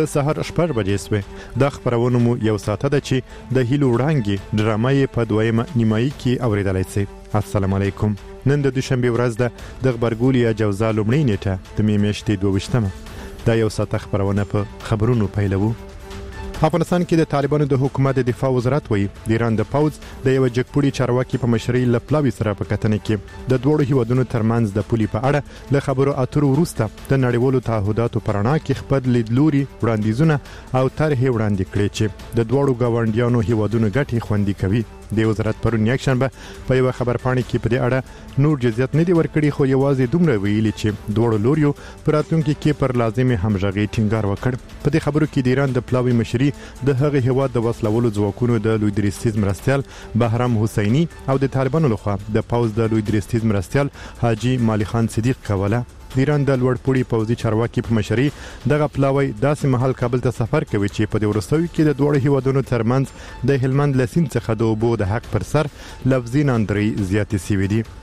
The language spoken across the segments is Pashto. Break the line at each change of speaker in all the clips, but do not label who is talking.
د سهار 6 بجې سوې. دا خبرونه مو یو ساعته ده چې د هیلو وړانګې ډرامه یې په دویمه نیمایي کې اوریدلی سئ. السلام علیکم. نن د دوشنبې ورځ ده د غبرګولي یا جوزا لومړۍ نیټه د مې میاشتې 22مه. دا یو ساعته خبرونه په خبرونو پیلوو. افغانستان کې د طالبانو د حکومت د دفاع وزارت وایي د ایران د پوځ د یو جګپوړي چارواکي په مشرۍ له پلاوي سره په کتنه کې د دوړو هیوادونو ترمنځ د پولي په اړه له خبرو اترو وروسته د نړیوالو تعهداتو پر رڼا کې خپل لیدلوري وړاندیزونه او طرحې وړاندې کړې چې د دوړو ګاونډیانو هیوادونو ګټې خوندي کوي. د وزارت پرون یکشنبه په یو خبرپاڼه کې په دې اړه نور جزئیات نه دی ورکړي، خو یوازې دومره ویلي چې دوړو لوریو پر راتلونکي کې پر لازمي همغږي ټینګار وکړ. په دې خبرو کې د ایران د پلاوي مشري د هغه هیواد د وسلولو ځواکونو د لوی درستیز مرستیال بهرام حسیني او د طالبانو لخوا د پوز د لوی درستیز مرستیال حاجی مالی خان صدیق کوله. د ایران د لوړپوړي پوځي چارواکي په مشري دغه پلاوی داسې مهال کابل ته سفر کوي چې په دې وروستیو کې د دوړو هیوادونو ترمنځ د هلمند له سیند څخه د اوبو د حق پر سر لفظي ناندرۍ زیاتې سوي دي.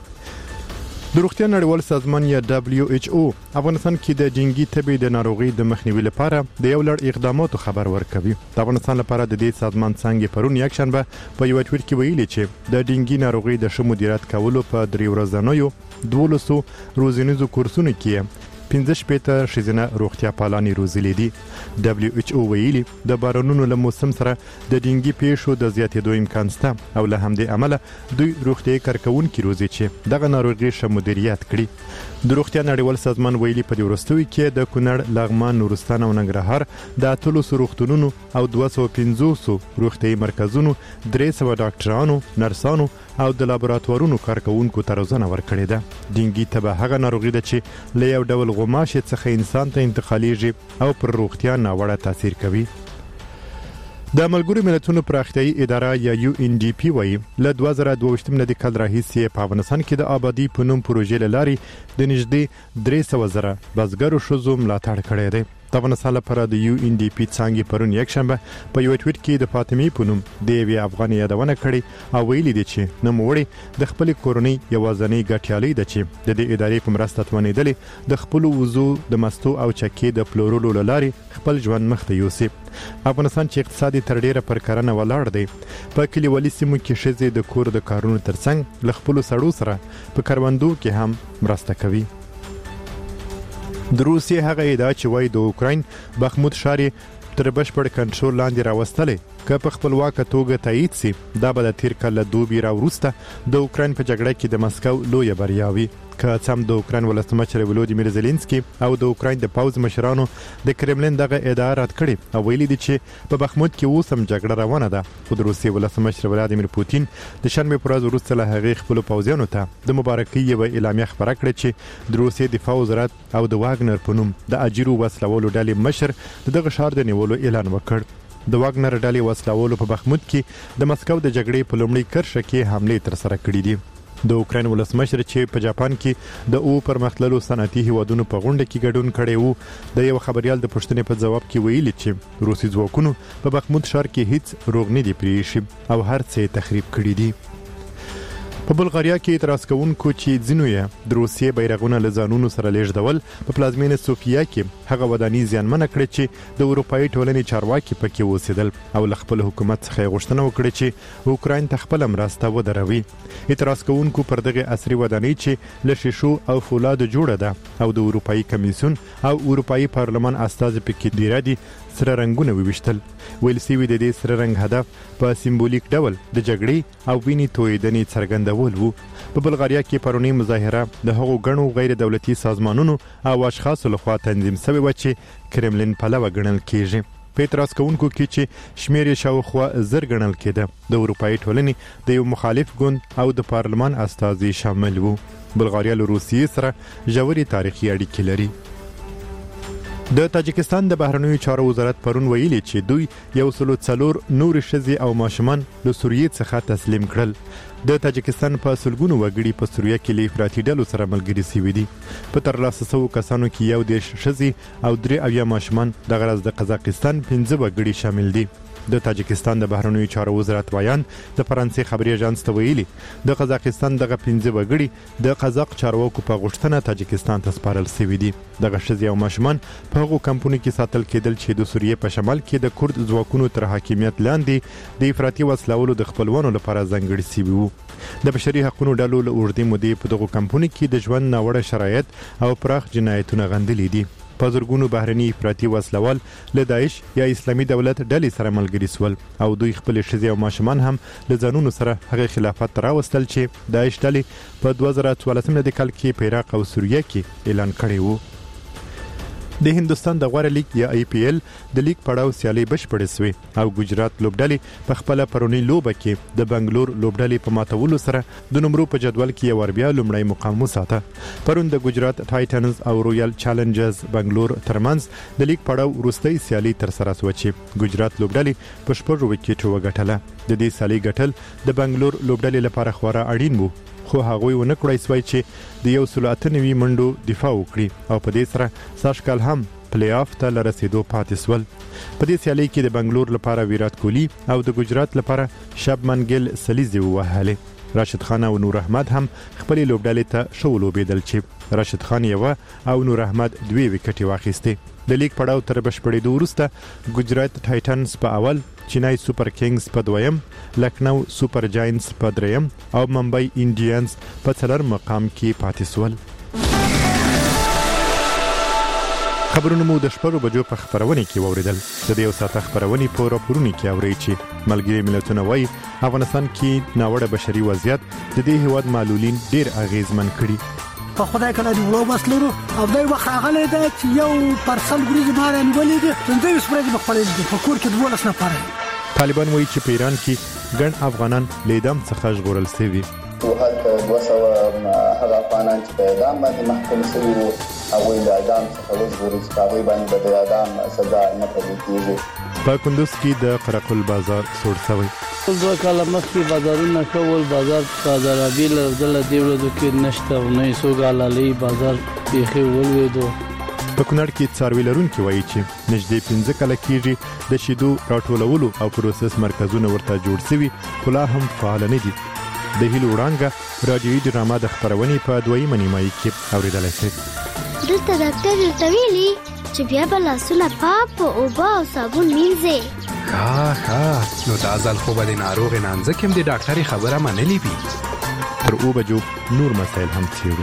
د روغتیا نړیوال سازمان یا WHO افغانستان کې د ډینګي تبې د ناروغي د مخنیوي لپاره د یو لړ اقداماتو خبر ورکوي. د افغانستان لپاره د دې سازمان څنګه پرون یکشنبه په یو ټویټ کې ویلي چې د ډینګي ناروغي د ښه مدیریت کولو په 3 ورځنیو 1200 روزنیزو کورسونو کې 15 ښځینه روغتیا پالانې روزلې دي. WHO ویلي د بارانونو له موسم سره د ډینګي پیښو د زیاتېدو امکان شته او له همدې امله دوی روغتیايي کارکوونکي روزي چې دغه ناروغي ښه مدیریت کړي. د روغتیا نړیوال سازمان ویلي په دې وروستیو کې د کونړ، لغمان، نورستان او ننګرهار د 300 روغتونونو او 250 روغتیايي مرکزونو 300 ډاکټرانو، نرسانو او د لابراتوارونو کارکوونکو ته روزنه ورکړې ده. ډینګي تبه هغه ناروغي ده چې له یو ډول غوماشې څخه انسان ته انتقالیږي او پر روغتیا ناوړه تاثیر کوي. د ملګرو ملتونو پراختیايي اداره یا UNDP وایي له 2022 نه د کال راهیسې په افغانستان کې د آبادی په نوم پروژې له لارې د نږدې 300,000 بزګرو ښځو ملاتړ کړی دی. د افغانستان لپاره د UNDP څنګه پرون یکشنبه په یو ټویټ کې د فاطمې په نوم د یوې افغاني یادونه کړې او ویلي دي چې نوموړی د خپل کورنۍ یوازینۍ ګټیالۍ ده چې د دې ادارې په مرسته توانېدلې د خپل وضو د مستو او چکې د پلورلو لارې خپل ژوند مخ ته یوسي. افغانستان چې اقتصادي تر ډیره پر کرنه ولاړ دی، په کلیوالي سیمو کې ښځې د کور د کارونو ترڅنګ له خپلو سړو سره په کروندو کې هم مرسته کوي. د روسیې هغه ادعا چې وایي د اوکراین بخمود ښار تر بشپړ کنټرول لاندې راوستلی که په خپلواکه توګه تایید سي، دا به د تیر کال له دوبي راوروسته د اوکراین په جګړه کې د مسکو لویه بریا وي. که څه هم د اوکراین ولسمشر ولودیمیر زيلنسکي او د اوکراین د پوځ مشرانو د کرملین دغه ادعا رد کړې او ویلي دي چې په بخمود کې اوس هم جګړه روانه ده، خو د روسیې ولسمشر ولادیمیر پوتین د شنبې پر ورځ وروسته له هغې خپلو پوځیانو ته د مبارکۍ یوه اعلامیه خپره کړې چې د روسیې دفاع وزارت او د واګنر په نوم د اجیرو وسلولو ډلې مشر دغه ښار د نیولو اعلان وکړ. د واګنر ډلې وسلولو په بخمود کې د مسکو د جګړې په لومړۍ کرښه کې حملې ترسره کړې دي. د اوکراین ولسمشر چې په جاپان کې د پرمختللو صنعتي هیوادونو په غونډه کې ګډون کړی وو، د یو خبريال د پوښتنې په ځواب کې ویلي چې روسي ځواکونو په بخمود ښار کې هیڅ روغ نه دی پریښی او هر څه تخریب کړی دي. په بلغاریا کې اعتراض کوونکو چې ځینو یې د روسیې بیرغونه له ځانونو سره لیږدول په پلازمینه سوفیا کې هغه ودانۍ زیانمنه کړې چې د اروپایي ټولنې چارواکي پکې اوسېدل او له خپل حکومت څخه یې غوښتنه وکړه چې اوکراین ته خپله مرسته ودروي. اعتراض کوونکو پر دغه عصري ودانۍ چې له شیشو او فولادو جوړه ده او د اروپایي کمیسیون او اروپایي پارلمان استازي پکې ډیره دي سره رنگونه وویشتل. ویل سوي د دې سره رنگ هدف په سیمبولیک ډول د جګړې او وینې تویېدنې څرګندول وو. په بلغاریا کې پرونی مظاهره د هغو غنو غیر دولتي سازمانونو او اشخاصو لخوا تنظیم شوی و چې کرملین پلوه ګڼل کیږي. په اعتراض کوونکو کې چې شمیر یې شاوخوا 1000 ګڼل کېده د اروپایي ټولنې د یو مخالف ګوند او د پارلمان استازي شامل وو. بلغاریا له روسیې سره ژورې تاریخي اړیکې لري. د تاجکستان د بهرنیو چارو وزارت پرون ویلي چې دوی 104 نور ښځې او ماشومان له سوریې څخه تسلیم کړل. د تاجکستان په سلګونو وګړي په سوریه کې له افراطي ډلو سره ملګري شوي دي. په ترلاسه شوو کسانو کې 10 ښځې او 3 ماشومان، دغه راز د قزاقستان 15 وګړي شامل دي. د تاجکستان د بهرنیو چارو وزارت وایان د فرانسې خبري اژانس ته ویلي د قزاقستان دغه 15 وګړي د قزاق چارواکو په غوښتنه تاجکستان ته سپارل شوي دي. دغه ښځې او ماشومان په هغو کمپونو کې ساتل کېدل چې د سوریې په شمال کې د کورد ځواکونو تر حاکمیت لاندې د افراطي وسلوالو د خپلوانو لپاره ځانګړي شوي وو. د بشري حقوقو ډلو له اوږدې مودې په دغو کمپونو کې د ژوند ناوړه شرایط او پراخ جنایتونه غندلي دي. په زرګونو بهرني افراطي وسلوال له داعش یا اسلامي دولت ډلې سره ملګري سول او دوی خپل ښځې او ماشومان هم له ځانونو سره هغه خلافت راوستل چې داعش ډلې په 2014 کال کې په عراق او سوریه کې اعلان کړی وو. د هندستان د غوړه لیګ یا IPL د لیګ پړاو سیالي بشپړې شوې او ګجرات لوبډلې په خپل پرونی لوبه کې د بنگلور لوبډلې په ماتولو سره د نمرو په جدول کې یو بیا لومړی مقام وساته. پرون د ګجرات ټایټنز او رویال چالنجرز بنگلور ترمنځ د لیګ پړاو وروستۍ سیالي تر سره شوه چې ګجرات لوبډلې په 6 وکټو وګټله. د دې سیالي ګټل د بنگلور لوبډلې لپاره خورا اړین وو، خو هغوی ونه کړای سوی چې د 198 منډو دفاع وکړي او په دې سره ساشکال هم پلی آف ته لرسېدو پاتې سول. په دې سیالي کې د بنگلور لپاره ویرات کوهلی او د ګجرات لپاره شبمن ګیل سلیزي ووهلې. راشد خان او نور احمد هم خپل لوبډلې ته شو لوبېدل چې راشد خان یو او نور احمد 2 وکټې واخیستې. د لیګ پړاو تر بشپړېدو وروسته ګجرات ټایټنز په اول، چنای سوپر کینګز په دویم، لکنو سوپر جاینټس په دریم او ممبئی انډینز په څلورم مقام کې پاتې سول. خبرونه مو د 8 بجو په خبرونه کې ووریدل. د دې یو ساعت خبرونه په راپورونو کې اوري چې ملګری ملتونه وایي افغانستان کې ناوړه بشري وضعیت د دې هیواد معلولین ډیر اغیزمن کړي.
په خدای کله دی وړو بس لرو او دای وخت غلې ده چې یو پرسل ګریز ماره نیولې ده څنګه یې سپرېږي په خپل په کور کې 12 نفر.
طالبان وایي چې په ایران کې ګڼ افغانان لیدام څخه ژغورل شوي.
هلته 200 هغه افغانان چې په اعدام باندې محکوم شوي وو هغوی د اعدام څخه وژغورل چې هغوی باندې د اعدام سزا نه پلي کېږي.
په کندوز کې د قرقل بازار سوړ شوی.
2 کاله مخکې بازارونه کول بازار بیل د دیولو کې نشته او نه سوګالالي بازار بیخي ولويدو.
په کونړ کې څاروي لرونکي وایي چې نږدې 15 کاله کېږي د شیدو راټولولو او پروسس مرکزونه ورته جوړ شوي خو لا هم فعال نه دي. د هیلو وړانګه رادیوي ډرامه د خبرونې په دویمه نیمایي کې اوریدلای شئ.
دلته ډاکټر ورته ویلي چې بیا به لاسونه پاک په اوبه او صابون مینځئ.
ښه نو دا ځل خو به د ناروغې نانځه کې هم د ډاکټرې خبره منلې وي.
تر 9 بجو نور مسایل هم څېړو.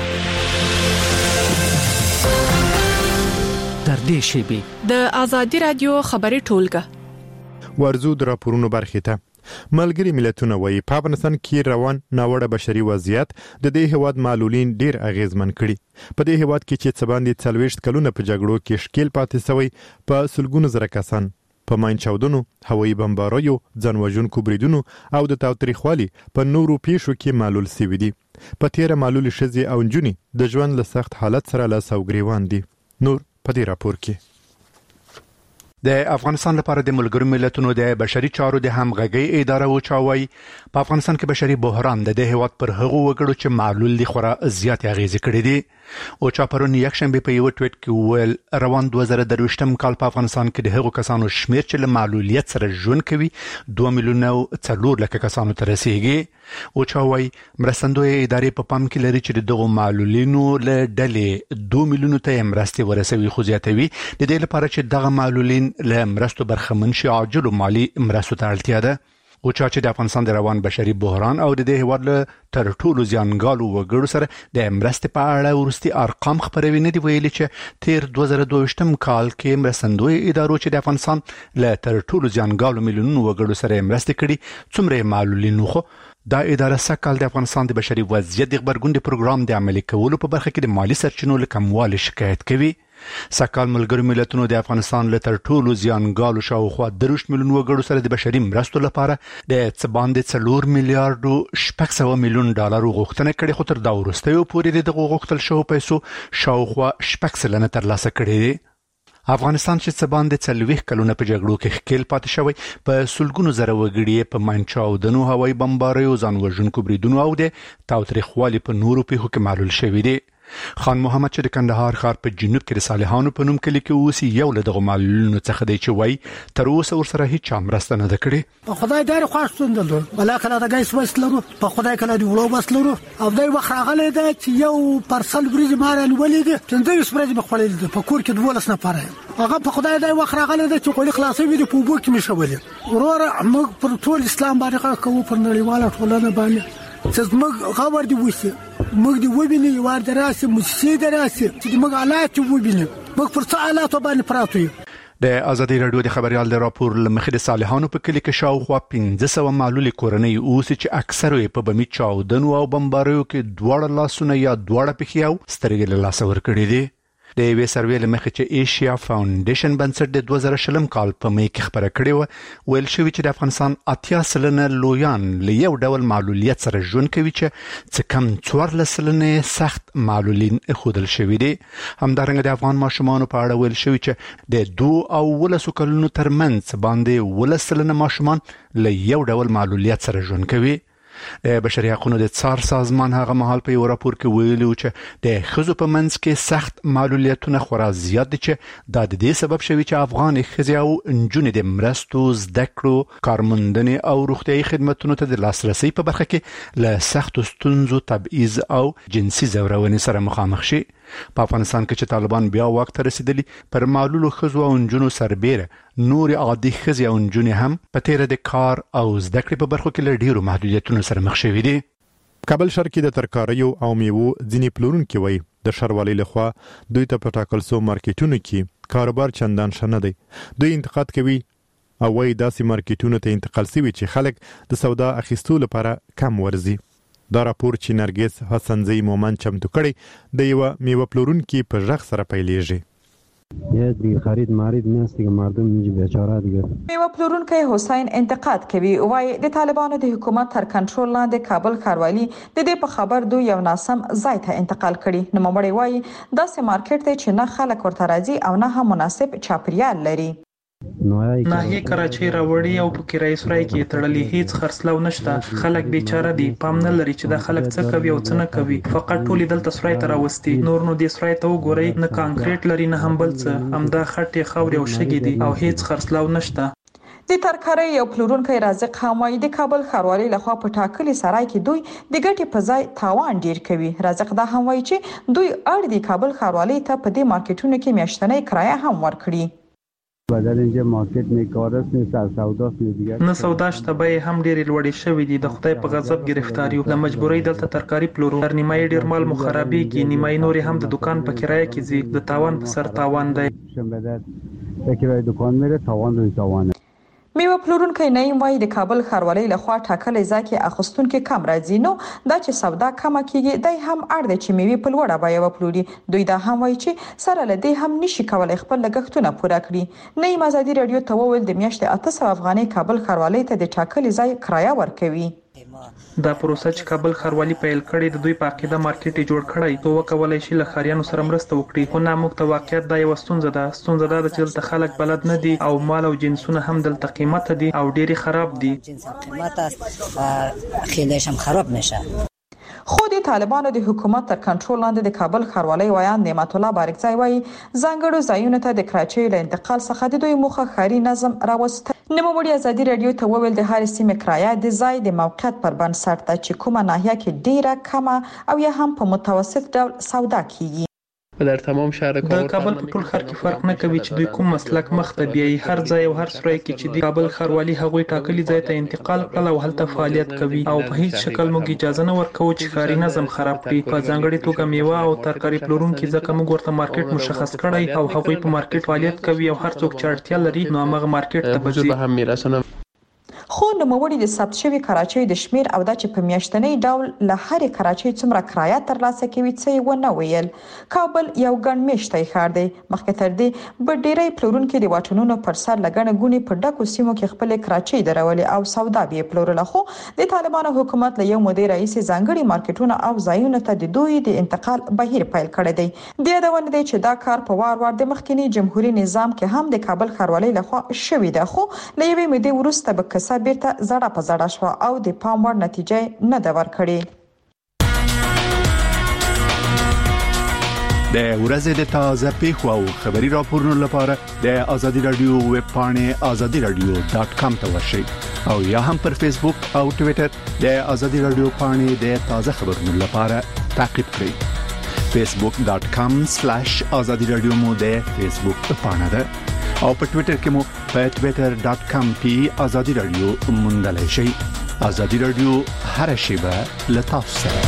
تر دې شیبې د آزادي رادیو خبري ټولګه
ورزو د راپورونو برخې ته. ملګری ملتونه وایي په افغانستان کې روان ناوړه بشري وضعیت د دې هیواد معلولین ډیر اغیزمن کړي. په دې هیواد کې چې څه باندې 40 کلونه په جګړو کې شکیل پاتې شوی، په سلګونو زره کسان په ماین چاودنو، هوایي بمباریو، ځانوژونکو بریدونو او د تاوتریخوالي په نورو پیښو کې معلول شوي دي. په تیره معلول ښځې او نجونې د ژوند له سخت حالت سره لاس او ګریوان دي. نور په دې راپور کې.
د افغانستان لپاره د ملګرو ملتونو د بشري چارو د همغږي اداره وچاوي په افغانستان کې بشري بحران د هیواد پر هغو وګړو چې معلول دي خورا زیات اغیزې کړې دي. او چا پرون یکشنبه په یو ټویټ کې ویل روان 2023م کال په افغانستان کې د هغو کسانو شمیر چې له معلولیت سره ژوند کوي 2 میلیونه 4 لک کسانو ته رسیدي. او چا وايي مرستندوی ادارې په پام کې لري چې دغه معلولینو له ډلې 2 میلیونه ته مرستې ورسوي، خو زیاتوي د دې لپاره چې دغه معلولین له مرستو برخمن شي عاجل مالی مرستو ته اړتیا ده. او چې د افغانستان د روان بشري بحران او د دې هیواد له تر ټولو زیانګالو وګړو سره د مرستې په اړه ورستي ارقام خبروي نه دی ویلي چې تیر 2022م کال کې مرستندوی ادارو چې د افغانستان له تر ټولو زیانګالو میلیونونو وګړو سره مرستې کړي څومره معلولین خو دا اداره سکهال د افغانستان د بشري وضعیت د خبرګون پروګرام د عملي کولو په برخه کې د مالی سرچینو له کموالي شکایت کوي. سکهال ملګرو ملتونو د افغانستان له تر ټولو زیانګالو شاوخوا 3 میلیون وګړو سره د بشري مرستو لپاره د څه باندې 4 میلیارډ 600 میلیون ډالر غوښتنه کړې، خو تر دا وروسته پورې د غوښتل شو پیسو شاوخوا 6 سلنه ترلاسه کړې دي. افغانستان چې څه باندې 40 کلونه په جګړو کې ښکیل پاتې شوی، په سلګونو زره وګړي په ماینچاودنو، هوایي بمباریو، ځانوژونکو بریدونو او د تاوتریخوالي په نورو پیښو کې معلول شوي دي. خان محمد چې د کندهار ښار په جنوب کې د صالحانو په نوم کلی کې اوسي یو له دغه معلولینو څخه دی چې وایي تر اوسه ورسره هیڅ چا مرسته نه ده کړې.
په خدای ډېر خوښ ستونده ولا کله د ګیس وس لرو په خدای کله دی وړو بس لرو او دای وخت راغلی دی چې یو پارسل وریجې مارن ولید څنګه یې سپرج مخړل دي په کور کې 12 نفر هغه په خدای دی وخت راغلی دی چې کولی خلاصې وي په بو کې مشولې ورور موږ پر ټول اسلام باندې کوو پر نړیواله ټولنه باندې چې موږ خبر دی وسی موږ دی وبیني یوار دراسه مؤسسې دراسه چې موږ حالات وبیني موږ پر څه حالات باندې پراته یو.
د ازادي رادیو د خبريال د راپور لمخې د صالحانو په کلی کې شاوخوا 1500 معلول کورنۍ اوس چې اکثر په بمی چاودنو او بمباریو کې دوړ لاسونه یا دوړ پخیاو سترګې له لاس ور کړې دي. د وی سروې لمخې چې ایشیا فاونډیشن بنسټ د 2020 کال په می کې خبره کړې و ویل شوی چې د افغانستان 80% لویان له یو ډول معلولیت سره ژوند کوي چې کم 14% سخت معلولین خودل شوی دي. همدارنګه د افغان ماشومان په اړه ویل شوی چې د 2 او 10 کلونو ترمنځ باندې 10% ماشومان له یو ډول معلولیت سره ژوند کوي. د بشري حقوقو د څار سازمان هغه مهال په یو راپور کې ویلي چې د خزو په منځ کې سخت معلولیتونه خورا زیات دي چې د دې سبب شوی چې افغان خزي او نجونې د مرستو زده کړو کارموندنې او روغتيایي خدماتو ته د لاسرسي په برخه کې له سخت ستونزو تبعیض او جنسي زورونې سره مخامخ شي. په افغانستان کې چې طالبان بیا وخت رسیدلی پر معلولو خزو او نجونو سربېره نور عادي خزي او نجونې هم په تیر د کار او زده کړې په برخو کې له ډیرو محدودیتونو سره مخ شوي دي.
کابل شهر کې د ترکاریو او میوو ځینې پلورونکي وایي د ښاروالۍ لخوا دوی ته په ټاکل شوو مارکیټونو کې کاروبار چندان ښه نه دی. دوی انتقاد کوي او وایي داسې مارکیټونو ته انتقال شوي چې خلک د سودا اخیستو لپاره کم ورځي. دا راپور چې نرګس حسنزی مومن چمتو کړي د یو میوه پلورونکي په ژغ سره پیلېږي.
یه دیگه خرید مارید نیست دیگه مردم اینجا بیچاره دیگه.
میوه پلورونکی حسین انتقاد کوي وای د طالبانو د حکومت تر کنټرول لاندې کابل ښاروالي د دې په خبر دوی یو ناسم ځای ته انتقال کړي. نو مړی وای داسې مارکیټ دی چې نه خلک ورته راځي او نه هم مناسب چاپیریال لري.
ناهي کراچۍ راوړي او په کرایي سرای کې تړلې هیڅ خرڅلاو نشته. خلک بیچاره دي پام نه لري چې د خلک څه کوي او څه نه کوي. فقط ټول دلته سرای ته راوستي نور نو د سرای ته وګورئ نه کانکریټ لري نه هم بل څه همدا خټې خاورې او شګې دي او هیڅ خرڅلاو نشته.
د ترکارۍ یو پلورونکی رازق حمایي د کابل ښاروالۍ لخوا په ټاکلي سرای کې دوی د ګټې په ځای تاوان ډیر کوي. رازق دا هم وایي چې دوی اړ دي کابل ښاروالۍ ته په دې مارکیټونو کې میاشتنۍ کرایه هم ورکړي.
بدل اینجا مارکت میکارست نیست از سوداست دیگه
نه سودا شته به هم ډېر لوړې شوې دي. د خدای په غضب گرفتار یو د مجبورۍ دلته ترکاری پلورو تر نیمایي ډېر مال مخربي کې نیمایي نور هم د دکان په کرایه کې زی د تاوان په سر تاوان دی.
به کرایه دکان میره تاوان روی تاوانه.
میوه پلورونکی نیم وای د کابل ښاروالۍ لخوا ټاکلي ځای کې اخیستونکو کم راځي نو دا چې سودا کم کیږي دای هم اړ دی چې میوه په لوړه بیه وپلوري. دوی دا هم وای چې سره لدی هم نشي کولای خپل لګښتونه پوره کړي. نیم ازادي رادیو ته وویل د میاشتې 800 افغانۍ کابل ښاروالۍ ته د ټاکلي ځای کرایه ورکوي.
دا پروسه چې کابل ښاروالي پیل کړي د دوی په عقیده مارکیټ جوړ کړی تو وکولای شي له خاریانو سره مرسته وکړي. خو نه موږ ته واقعیت دا یو ستونزه ده. ستونزه دا ده چې دلته خلک بلد نه دي او مال او جنسونه هم دلته قیمت دي او ډېری خراب دي.
قیمت است خیلیش هم خراب میشه.
خو د طالبانو د حکومت تر کنټرول لاندې د کابل ښاروالۍ وایان نعمت الله بارکزی وایي ځانګړو ځایونو ته د کراچۍ له انتقال څخه د دوی موخه ښاري نظم راوست. نوموړي ازادي رادیو ته وویل د هر سیمې کرایه د ځای د موقعیت پر بنسټ ده چې کومه ناحیه کې ډیره کمه او یا هم په متوسط ډول سودا کیږي.
در تمام شهر د کابل په ټول ښار کې فرق نه کوي چې دوی کوم مسلک مخ ته بیایي. هر ځای او هر سرای کې چې د کابل ښاروالي هغوی ټاکلي ځای ته انتقال کړل او هلته فعالیت کوي او په هیڅ شکل موږ اجازه نه ورکوو چې ښاري نظم خراب کړي. په ځانګړي توګه میوه او ترکاري پلورونکي ځکه موږ ورته مارکیټ مشخص کړی او هغوی په مارکیټ فعالیت کوي او هر څوک چې اړتیا لري نو هغه مارکیټ ته بځي.
خو نوموړي د ثبت شوی کراچۍ د شمیر او دا چې په میاشتنۍ ډول له هرې کراچۍ څومره کرایه ترلاسه کوي څه یې ونه ویل. کابل یو ګڼ میشتی ښار دی. مخکې تر دې به ډیری پلورونکي د واټونونو پر سر له ګڼې ګوڼې په ډکو سیمو کې خپلې کراچۍ درولې او سودا به یې پلورله. خو د طالبانو حکومت له یو مودې راهیسې ځانګړي مارکیټونه او ځایونو ته د دوی د انتقال بهیر پیل کړی دی. د یادونه دی چې دا کار په وار وار د مخکني جمهوریت نظام کې هم د کابل ښاروالۍ لخوا شوی دی. خو له یوې مودې وروسته به کسه بیرته زړه په زړه شو او د پام وړ نتیجه نه ده ورکړې.
د ورځې د تازه پیښو او خبري راپورونو لپاره د آزادي رادیو ویب پاڼه azadiradio.com ته ورشئ او یا هم پر فیسبوک او ټوئیټر د آزادي رادیو پاڼه د تازه خبرونو لپاره تعقیب کړئ. facebook.com/azadiradio مو د فیسبوک پاڼه ده او په ټوئیټر کې مو په twitter.com/azadiradio موندلای شئ. آزادي رادیو هر شیبه لتاسو سره.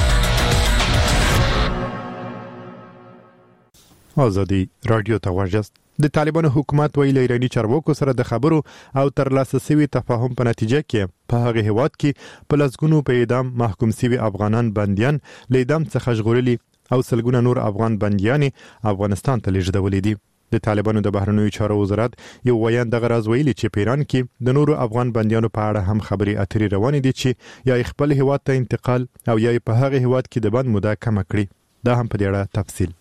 آزادي رادیو ته ورجست. د طالبانو حکومت ویل ایرانی چارواکو سره د خبرو او ترلاسه شوی تفاهم په نتیجه کې په هغه هیواد کې په لسګونو په اعدام محکوم شوی افغانان بنديان لیدام څخه ژغورلي او سلګونه نور افغان بنديان افغانستان ته لیږدولې دي. د طالبانو د بهرنیو چارو وزارت یو ویان دغه راز ویلي چې پیران کې د نورو افغان بنديانو په اړه هم خبري اترې روانې دي چې یا خپل هیواد ته انتقال او یا په هغه هیواد کې د بند موده کم کړي. دا هم په دې اړه تفصیل.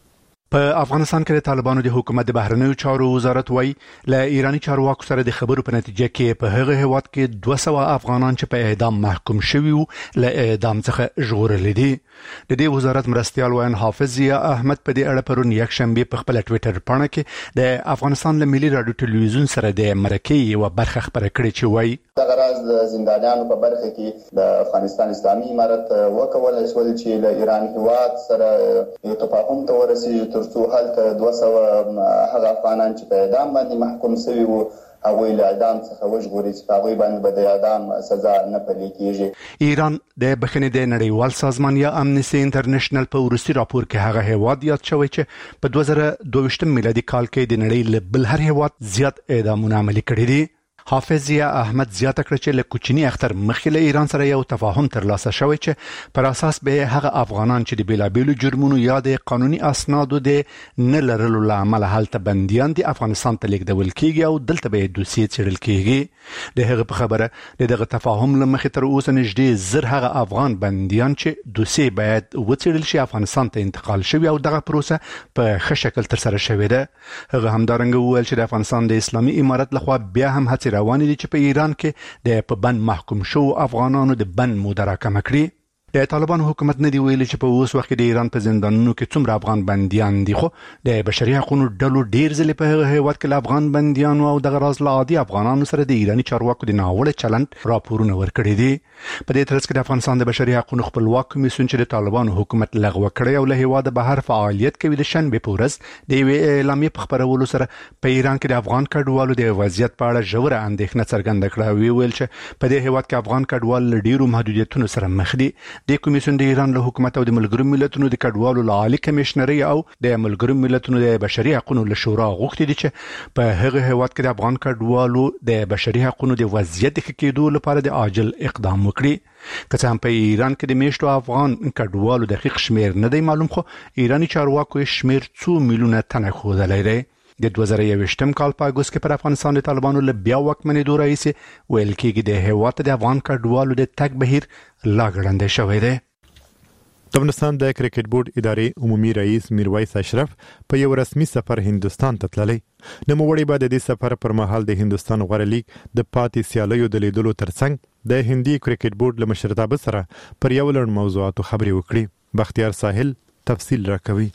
په افغانستان کې د طالبانو د حکومت د بهرنیو چارو وزارت وایي ل ایرانی چارواکو سره د خبرو په نتیجه کې په هغه هیواد کې 200 افغانان چې په اعدام محکوم شوي وو ل اعدام څخه ژغورل دي. د دې وزارت مرستيال وین حافظ ضیا احمد په دې اړه پرون یک شنبه په خپل ټوئیټر باندې کې د افغانستان له ملي رادیو ټلویزیون سره د مرکې یو برخه خبره کړې چې وایي
دغه راز د زندانیانو په برخه کې د افغانستان اسلامي امارت وکول شول چې له ایران هیواد سره یو تفاهم ته ورسیږي ترڅو هلته 200 هغه افغانان چې په اعدام باندې محکوم شوي وو هغه له اعدام څخه وژغوري چې هغه باندې د اعدام سزا نه پلي کیږي.
ایران د بخښنې د نړیوال سازمان یا امنیسټي انټرنیشنل په ورستي راپور کې هغه هیواد یاد شوی چې په 2022 میلادي کال کې د نړۍ له بل هر هیواد زیات اعدامونه عملي کړي دي. حافظ ضیا احمد زیاته کړ چې له کوچنی اختر مخکې له ایران سره یو تفاهم ترلاسه شوی چې پر اساس به هغه افغانان چې د بیلابیلو جرمونو یا د قانوني اسنادو د نه لرلو لامل هلته بنديان د افغانستان ته لیږدول کیږي او دلته به دوسیې څېړل کیږي. د هغه په خبره دغه تفاهم لمخې تر اوسه نږدې زر هغه افغان بنديان چې دوسیې باید وڅېړل شي افغانستان ته انتقال شوی او دغه پروسه په ښه شکل تر سره شوې ده. هغه همدارنګه وویل چې د افغانستان د اسلامي امارت لخوا بیا هم هڅې روانې دي چې په ایران کې د په بند محکوم شو افغانانو د بند موده راکمه کړي. د طالبانو حکومت نه دی ویلي چې په اوس وخت کې د ایران په زندانونو کې څومره افغان بنديان دي خو د بشري حقوقو ډلو ډیر ځله په هغه هیواد کې افغان بنديانو او دغه راز لا عادي افغانانو سره د ایرانی چارواکو د ناوړه چلند راپورونه ورکړي دي. په دې ترڅ کې د افغانستان د بشري حقوقو خپلواک کمیسیون چې د طالبانو حکومت لغوه کړی او له هیواد بهر فعالیت کوي د شنبه په ورځ د یوې اعلامیې په خبرولو سره په ایران کې د افغان کډوالو د وضعیت په اړه ژوره اندېښنه څرګنده کړه. ویل چې په دې هیواد کې افغان کډوال ډیرو محدودیتونو سره مخ دي. د کمیسیون د ایران له حکومت او د ملګرو ملتونو د کډوالو عالی کمشنري او د ملګرو ملتونو د بشري حقوقو له شورا غوښتي دي چې په هغه هیواد کې د افغان کډوالو د بشري حقوقو د وضعیت ښه کېدو لپاره د عاجل اقدام وکړي. که څه هم په ایران کې د میشتو افغان کډوالو دقیق شمیر نه دی معلوم خو ایرانی چارواکو شمیر 2 میلیونه تنه ښودلی دی. د 2021م کال په اگست کې پر افغانستان د طالبانو له بیا واکمنېدو راهیسې ویل کېږي د هیواد د افغان کډوالو د تګ بهیر لا ګړندی شوی دی.
د افغانستان د کرکټ بورډ ادارې عمومي رئیس میرویس اشرف په یو رسمي سفر هندستان ته تللی. نوموړی به د دې سفر پر مهال د هندستان غوړه لیګ د پاتې سیالیو د لیدلو ترڅنګ د هندي کرکټ بورډ له مشرتابه سره پر یو لړ موضوعاتو خبرې وکړي. بختیار ساحل تفصیل راکوي.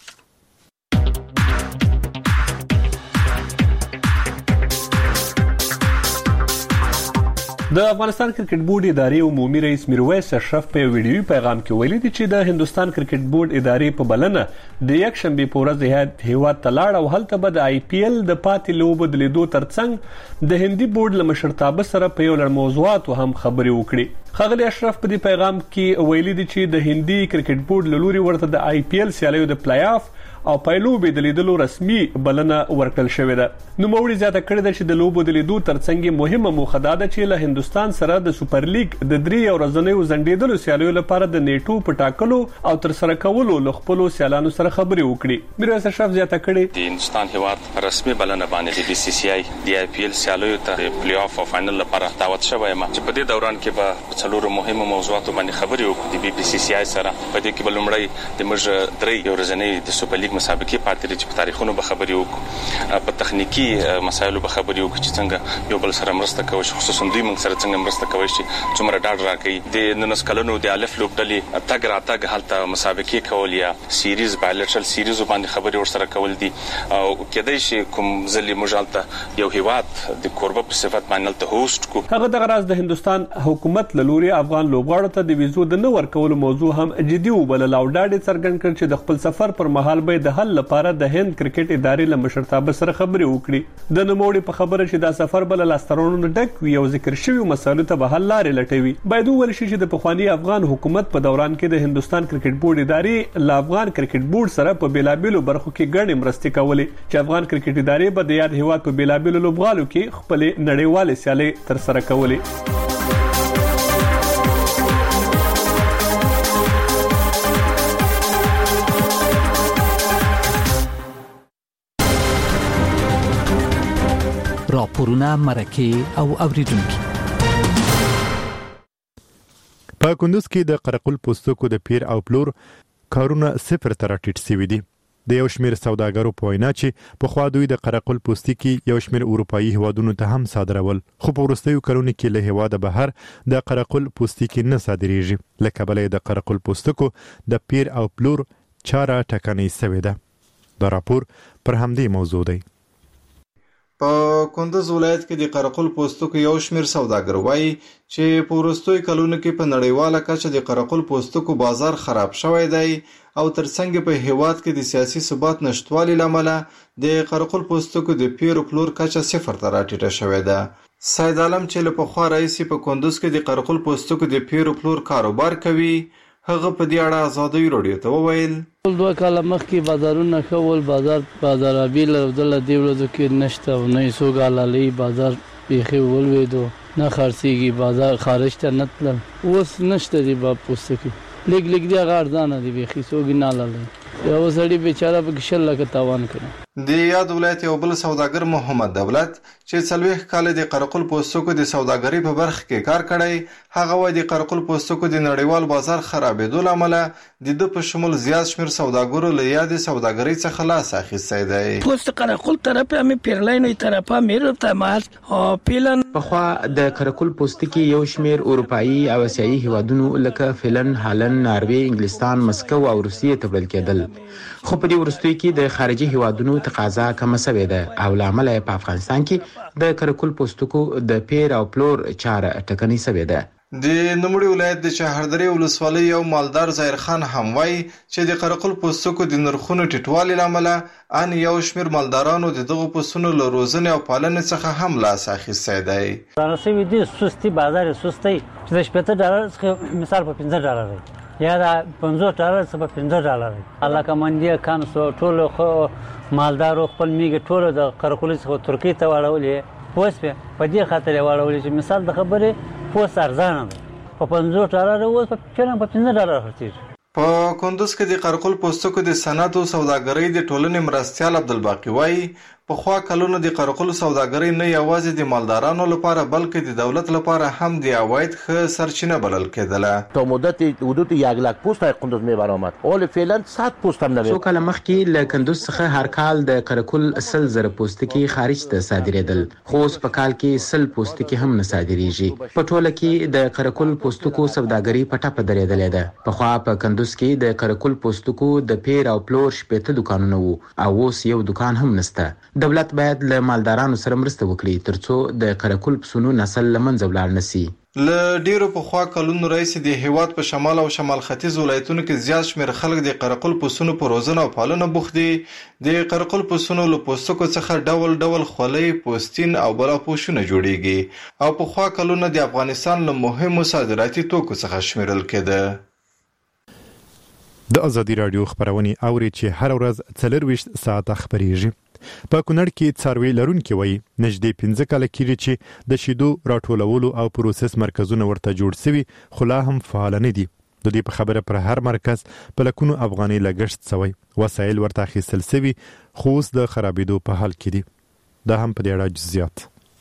د افغانستان کرکټ بورډ ادارې عمومي رئیس میرویس اشرف په ویډیوي پیغام کې ویلي دي چې د هندستان کرکټ بورډ ادارې په بلنه د یک شنبه په ورځ هیواد ته لاړ او هلته به د آی پی ایل د پاتې لوبو د لیدو ترڅنګ د هندي بورډ له مشرتابه سره په یو لړ موضوعاتو هم خبرې وکړي. ښاغلي اشرف په دې پیغام کې ویلي دي چې د هندي کرکټ بورډ له لوري ورته د آی پی ایل سیالیو د پلی آف او پایلوبې د لیدلو رسمي بلنه ورکړل شوې ده. نوموړي زیاته کړې ده چې د لوبو د لیدو ترڅنګ مهمه موخه دا ده چې له هندستان سره د سوپر لیګ د 3 ورځنیو ځنډېدلو سیالیو لپاره د نیټو په ټاکلو او ترسره کولو له خپلو سیالانو سره خبرې وکړي. میرویس اشرف زیاته کړې
د هندستان هیواد رسمي بلنه باندې د بي سي سي آی د آی پی ایل سیالیو ته پلی آف او فائنل لپاره دعوت شوی ما چې په دې دوران کې به څلورو مهمو موضوعاتو باندې خبرې وکړو د BBCCI سره. په دې کې بلومړی د موږ درې یو ورځنۍ د سوپر لیګ مسابقې پاتې لري چې په تاریخونو به خبرې وکړو، په تخنیکی مسایلو به خبرې وکړو چې څنګه یو بل سره مرسته کوي، خصوصا دوی موږ سره څنګه مرسته کوي چې څومره ډاډ راکړي. د 19 کلونو د الف لوبډلې تګ راتګ هلته مسابقې کول یا سیریز بایلټرل سیریز باندې خبرې ورسره کول دي، او کېدای شي کوم ځلې موږ هلته یو هیواد د کوربه په صفت باندې هلته هوسټ کو.
هغه دغه راز د هندستان حکومت له لوري افغان لوبغاړو ته د ویزو د نه ورکولو موضوع هم جدي وبلله او ډاډ څرګند کړ چې د خپل سفر پر مهال به د حل لپاره د هند کرکټ ادارې له مشرتابه سره خبرې وکړي. د نوموړي په خبره چې دا سفر بل لاسترونو ډک وي او ذکر شوی مسایلو ته به حل لارې لټوي. باید وویل شي چې د پخوانی افغان حکومت په دوران کې د هندستان کرکټ بورډ ادارې له افغان کرکټ بورډ سره په بیلابیلو برخو کې ګڼې مرستې کولې چې افغان کرکټ ادارې به د یاد هیواد په بیلابیلو لوبغالو کې خپل نړیوالې سیالۍ ترسره کولې.
راپورونه مرکه او اوریدونکو.
په کندوز کې د قرقل پوستکو د پیر او پلور کارونه صفر ته راټیټ شوي دي. د یو شمیر سوداګرو په وینا چې په خوا دوی د قرقل پوستکي یو شمیر اروپایي هوادونو ته هم صادرول، خو په وروستیو کلونو کې له هواده بهر د قرقل پوستکي نه صادریږي، له کبله د قرقل پوستکو د پیر او پلور چاره ټکنۍ شوې ده. دا راپور پر همدې موضوع دی.
په کندوز ولایت کې د قرقل پوستکو یو شمیر سوداګر وایي چې په وروستیو کلونو کې په نړیواله کچه د قرقل پوستکو بازار خراب شوی دی او ترڅنګ په هیواد کې د سیاسي ثبات نشټوالي لامل د قرقل پوستکو د پیر او پلور کچه صفر ته راټیټه شوې ده. سید عالم چې له پخوا راهیسې په کندوز کې د قرقل پوستکو د پیر او پلور کاروبار کوي، هغه په دې اړه آزادۍ راډیو ته وویل:
2 کاله مخکې بازارونه کول، بازار بیل او د دیولو کې نشته او نه سوګالالي بازار بیخي ولويدو، نه خرڅيږي، بازار خارج ته نه تلل. اوس نشته دی با پوستکي لګ دی غاردانه دی بیخي سوګ نه لاله. یو سړی بیچاره په کښل لکه تاوان کړي.
د یاد ولایت یو بل سوداګر محمد دولت چې 40 کال د قرقل پوستکو د سوداګرۍ په برخه کې کار کړی، هغه وایي د قرقل پوستکو د نړیوال بازار خرابېدو لامل د په شمول زیات شمیر سوداګرو له یاد سوداګرۍ څخه لاس اخیستی دی.
پوست قرقل طرف هم پیرلاین طرف هم میرته مال او پیلن
په خوا د قرقل پوستکي یو شمیر اروپایي او اسیایي هیوادونو لکه فنلند، هالند، ناروې، انګلستان، مسکو او روسیې ته بل کېدل، خو په دې وروستیو کې د خارجي هیوادونو تقاضا کم شوې ده او لامل په افغانستان کې د قرقل پوستکو د پیر او پلور چاره ټکنۍ شوې ده.
د نوموړي ولایت د چهاردرې ولسوالۍ یو مالدار ظاهر خان هم وایي چې د قرقل پوستکو د نرخونو ټیټوالي لامل ان یو شمیر مالدارانو د دغو پسونو له روزنې او پالنې څخه هم لاس اخیستی دی.
رانسوي دي سستی بازار سستی چې د $15 څخه مثال په $15 دی یا دا $50 څخه $15 دی. الله کمندیا کان سو ټول خو مالدارو خپل میګه ټول د قرقل څخه ترکیه ته واړولې، پوس په دې خاطر واړولې چې مثال د خبره پوس ارزانه ده، په $50 اوس په $15 خرڅیږي.
په کندوز کې د قرقل پوستکو د صنعت او سوداګرۍ د ټولنې مرستیال عبدالباقي وایي په خوا کلونو د قرقل سوداګرۍ نه یوازې د مالدارانو لپاره بلکې د دولت لپاره هم د عواید ښه سرچینه بلل کېدله.
تا مدت حدود 100,000 پوست از کندوز می‌برآمد، حال فعلا 100 پوست هم نمیاد.
څو کاله مخکې له کندوز څخه هر کال د قرقل 100,000 پوستکي خارج ته صادرېدل، خو اوس په کال کې 100 پوستکي هم نه صادرېږي. په ټوله کې د قرقل پوستکو سوداګرۍ په ټپه درېدلې ده. په خوا په کندوز کې د قرقل پوستکو د پیر او پلور 15 دکانونه وو او اوس یو دکان هم نشته. دولت باید له مالدارانو سره مرسته وکړي ترڅو د قرقل پسونو نسل له منځه ولاړ نشي.
له ډیرو پخوا کلونو راهیسې د هیواد په شمال او شمال ختیځ ولایتونو کې زیات شمیر خلک د قرقل پسونو په روزنه او پالنه بوخت دي. د قرقل پسونو له پوستکو څخه ډول ډول خولۍ، پوستین او بلاپوشونه جوړیږي او پخوا کلونه د افغانستان له مهمو صادراتي توکو څخه شمیرل کېده.
د ازادي رادیو خبرونه اوري چې هر ورځ 24 ساعته خبريږي. په کونړ کې څاروي لرونکي وایي نږدې 15 کاله کېږي چې د شیدو راټولولو او پروسس مرکزونه ورته جوړ شوي خو لا هم فعال نه دي. د دې په خبره پر هر مرکز په لکونو افغاني لګښت شوی، وسایل ورته اخیستل شوي خو اوس د خرابېدو په حال کې دي. دا هم په دې اړه جزئیات.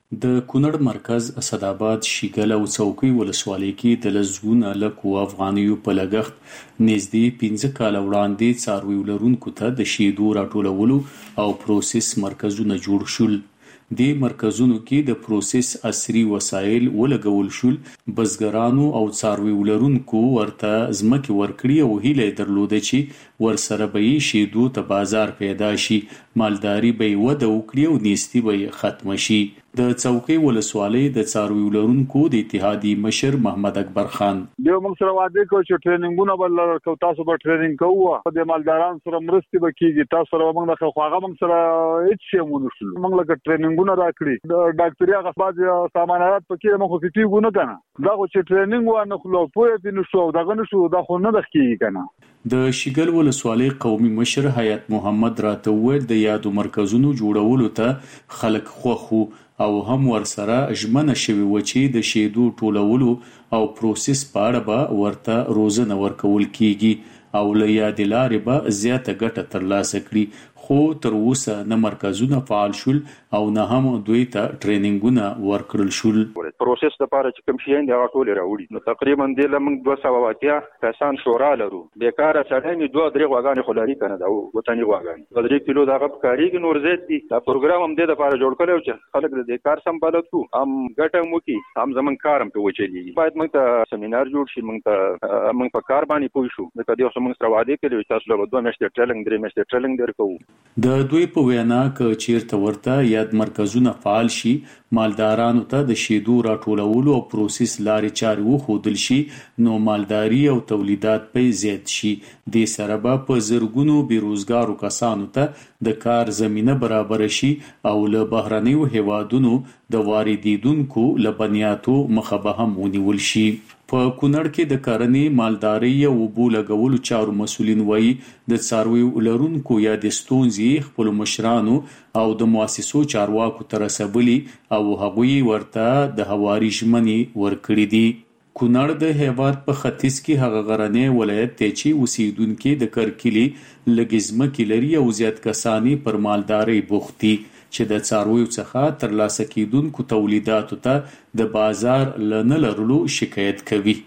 د کونړ مرکز اسداباد شیګل او څوکۍ ولسوالۍ کې د لزګونه لکو افغانیو په لګښت نږدې 15 کال وړاندې څاروي لرونکو ته د شیدو راټولولو او پروسس مرکزونه جوړ شول. د مرکزونو کې د پروسس عصري وسایل ولګول شول. بزګرانو او څاروي لرونکو ورته ځمکې ورکړي او هیله درلوده چې ورسره به شیدو ته بازار پیدا شي، مالداري به وده وکړي او نیستي به ختم شي. د څوکۍ ولسوالۍ د څاروي لرونکو د اتحادیې مشر محمد اکبر خان
یو موږ سره وعده کوي چې ټریننګونه بل لرو، تاسو به ټریننګ کوو، د مالدارانو سره مرستې به کیږي، تاسو سره موږ د خواغه موږ سره هیڅ شی مونږ نشو، موږ لکه ټریننګونه راکړي د ډاکټري هغه بعد سامانات پکې موږ خو کیږو نه کنه، دا خو چې ټریننګ و نه خلو پوهه دي نشو دغه نشو دا خو نه دخکیږي کنه.
د شیګل ولسوالۍ قومي مشر حیات محمد راته وویل د یادو مرکزونو جوړولو ته خلک خوښ او هم ورسره ژمنه شوی و چې د شیدو ټولولو او پروسس په اړه به ورته روزنه ورکول کیږي او له یادې لارې به زیاته ګټه ترلاسه کړي، خو تر اوسه نه مرکزونه فعال شول او نه هم دوی ته ټریننګونه ورکړل شول.
پروسس لپاره چې کوم شي نه غټول راوړي نو تقریبا د لمن 280 کسان شورا لرو، بیکاره سړی نه 2-3 غواګانې خلاري کنه دا وطني غواګانې 3 کیلو دا غو کاریږي نور زیات دي. دا پروګرام هم د لپاره جوړ کړو چې خلک د کار سمبالت کو هم ګټه مو کی هم زمون کارم په وچلی باید موږ ته سیمینار جوړ شي، موږ په کار باندې پوه شو د کدی اوسه موږ سره وعده کړو چې تاسو له 2 میاشتې ټریننګ 3 میاشتې ټریننګ درکو.
د دوی په وینا ک چیرته ورته یاد مرکزونه فعال شي، مالدارانو ته د شیدو راټولولو او پروسس لارې چارې وښودل شي نو مالداري او تولیدات په زیات شي. د سره په زرګونو بیروزګارو کسانو ته د کار زمينه برابر شي او له بهرنیو هیوادونو د واردیدونکو لبنیاتو مخه به هم ونیول شي. په کونړ کې د کرنې، مالدارۍ او اوبو لګولو چارو مسولین وایي د څارویو لرونکو یا د ستونزې خپل مشرانو او د مؤسسو چارواکو ته رسولي او هغوی ورته د هواري ژمنې ورکړي دي. کونړ د هیواد په ختیځ کې هغه غرنی ولایت دی چې اوسیدونکو د کرکلي لګزمکې لري او زیات کسانی پر مالدارۍ بوخت دي چې د څارویو څخه ترلاسه کیدونکو تولیداتو ته د بازار نه لرلو شکایت کوي.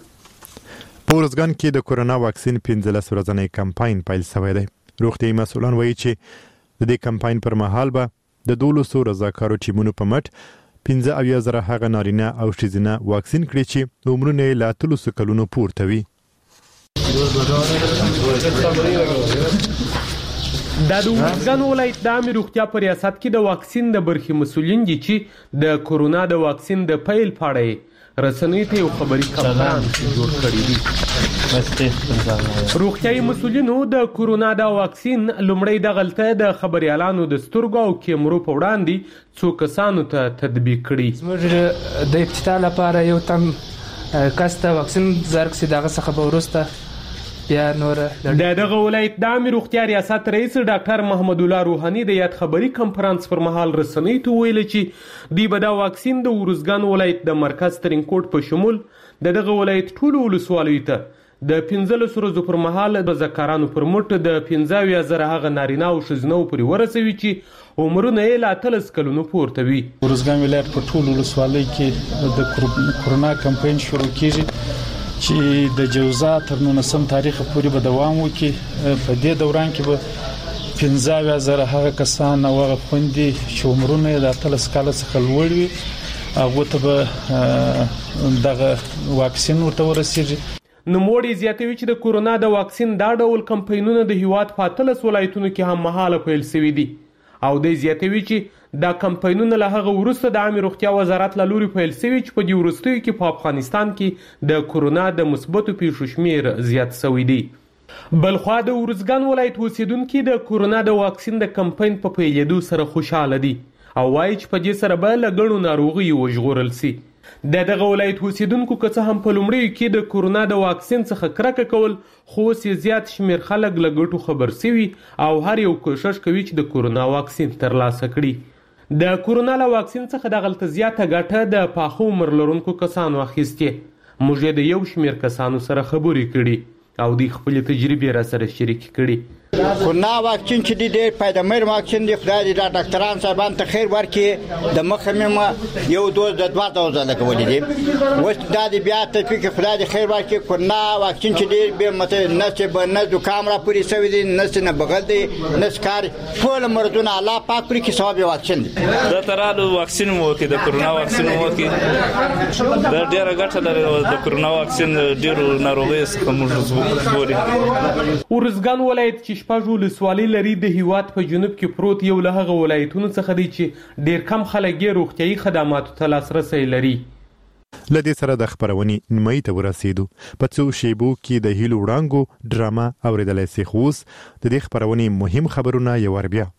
په ورځګان کې د کورونا واکسین 15 ورځنی کمپاین پیل شوی دی. روغتیايي مسؤلان وایي چې د دې کمپاین پر مهال به د 200 رضاکارو ټیمونو په مټ 15,000 هغه نارینه او ښځینه واکسین کړي چې عمرونه یې له 300 کلونو پورته وي.
د ورځګان ولایت د عامه روغتیا په ریاست کې د واکسین د برخې مسؤلین دي چې د کورونا د واکسین د پیل پاړې رسنۍ ته یو خبري کمپاین جوړ کړی دی. روغتیايي مسؤلینو د کورونا د واکسین لومړی د غلطه د خبريالانو د سترګو او کیمرو په وړاندې څو کسانو ته تطبیق کړي.
زموږ د ابتدا لپاره یو تم کسته واکسین زرګ سي دغه څخه به ورسته بیا نور
دغه ولایت د عامه روغتیا ریاست رئیس ډاکټر محمد الله روحاني د یاد خبري کانفرنس پر مهال رسنۍ ته ویل چې دی به دا واکسین د ورځګان ولایت د مرکز ترینکوټ په شمول دغه ولایت ټول ولسوالیو ته د 15 ورځو پر مهال د ذکرانو پر مټ د 15,000 هغه نارینه او ښځینه پورې ورسوي چې عمرونه یې لا 30 کلونو پورته وي.
ورځګان ولایت په ټول ولسوالۍ کې د کورونا کمپاین شروع کیږي چې د جوزا تر 19 تاریخ پورې به دوام وکړي. په دې دوران کې به 15,000 هغه کسان او هغه خوندې چې عمرونه یې د 30 کال څخه لوړ وي هغه ته به دغه واکسین ورته ورسیږي.
نوموړي زیاتوي چې د کورونا د واکسین دا ډول کمپاینونه د هیواد په 13 ولایتونو کې هم مهاله پیل شوي دي او د زیاتوي چې دا کمپاینونه له هغه وروسته د عامه روغتیا وزارت له لوري پیل شوي چې په دې وروستیو کې په افغانستان کې د کورونا د مثبتو پیښو شمیر زیات شوی دی. بلخوا د ورځګان ولایت اوسیدونکو د کورونا د واکسین د کمپاین په پیلېدو سره خوشاله دي او وایي چې په دې سره به له ګڼو ناروغیو وژغورل شي. دغه ولایت اوسیدونکو که څه هم په لومړیو کې د کورونا د واکسین څخه کرکه کول خو زیات شمیر خلک له ګټو خبر شوي او هر یو کوشش کوي چې د کورونا واکسین ترلاسه کړي. د کورونا له واکسین څخه د غلطه زیاته ګټه د پاخه عمر لرونکو کسانو اخیستې. موږ د یو شمیر کسانو سره خبرې کړې او دوی خپل تجربې را سره شریک کړي.
کرونا واکسین چې دی ډېر فایدهمن واکسین دی. خدای دې دا ډاکټران صاحبان ته خیر ورکړي. د مخه مې یو دوز د 2 دوزه لګولې دي. اوس دا دې بیا تفکر خدای دې خیر ورکړي. کرونا واکسین چې دی به مته نه چې به نه زکام را پوری شوی دی نه بغل دی نه سکار ټول مرضونه الله پاک پرې کې ثواب واکسین دی.
دا ترالو واکسین مو کې د کرونا واکسین مو کې دا ډیره ګټه لري. د کرونا واکسین ډیرو ناروغیو څخه موږ ژغوري.
ارزګان ولایت چې شپږ ولسوالۍ لري د هیواد په جنوب کې پروت یو له هغه ولایتونو څخه دی چې ډیر کم خلک یې روغتیايي خدماتو ته لاسرسی لري.
لدې سره د خبرونې نیمایي ته ورسېدو. په څو شیبو کې د هیلو وړانګو ډرامه اوریدلای شئ. خو اوس د دې خبرونې مهم خبرونه یو ور بیا.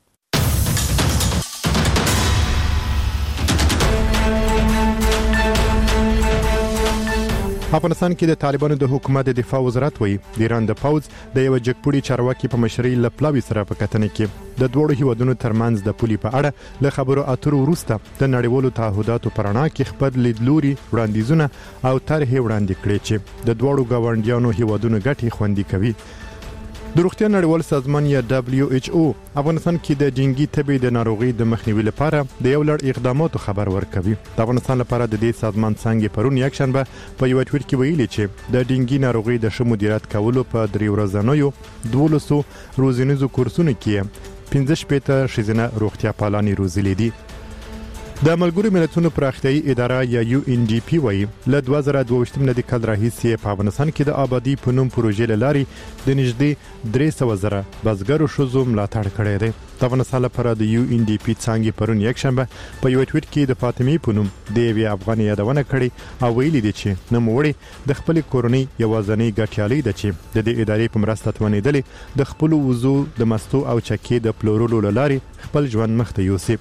افغانستان کې د طالبانو د حکومت د دفاع وزارت وایي د ایران د پوز د یو جګپوړي چارواکي په مشرۍ لپلاوي سره په کتنه کې د دوړو هیوادونو ترمنځ د پولي په اړه له خبرو اترو وروسته د نړیوالو تعهداتو پرانا کې خپل لیدلوري وړاندیزونه او طرحې وړاندې کړې چې د دوړو گاونډیانو هیوادونو ګټې خوندي کوي. د روغتیا نړیوال سازمان یا WHO افغانستان کې د ډینګي تبې د ناروغي د مخنیوي لپاره د یو لړ اقداماتو خبر ورکوي. د افغانستان لپاره د دې سازمان څنګه پرون یک شنبه په یو ټویټ کې ویلي چې د ډینګي ناروغي د ښه مدیریت کولو په 3 ورځنیو 12 روزنیزو کورسونو کې 15 شیزنه روغتیا پالانې روزلې دي. د ملګرو ملتونو پراختیايي اداره یا UNDP وایي له 2022 ملي کال راهیسې په افغانستان کې د آبادی په نوم پروژې لاري د نږدې 300,000 بزګرو شوزو ملاتړ کړی دی. د افغانستان لپاره د UNDP څنګه پرون یک شنبه په یو ټویټ کې د فاطمه په نوم د یو افغان یادونه کړې او ویلي دي چې نوموړي د خپل کورنۍ یوازنۍ ګټیالي ده چې د دې ادارې په مرسته توانېدلې د خپل وضو د مستو او چکې د پلورلو لاري خپل ژوند مخته یوسي.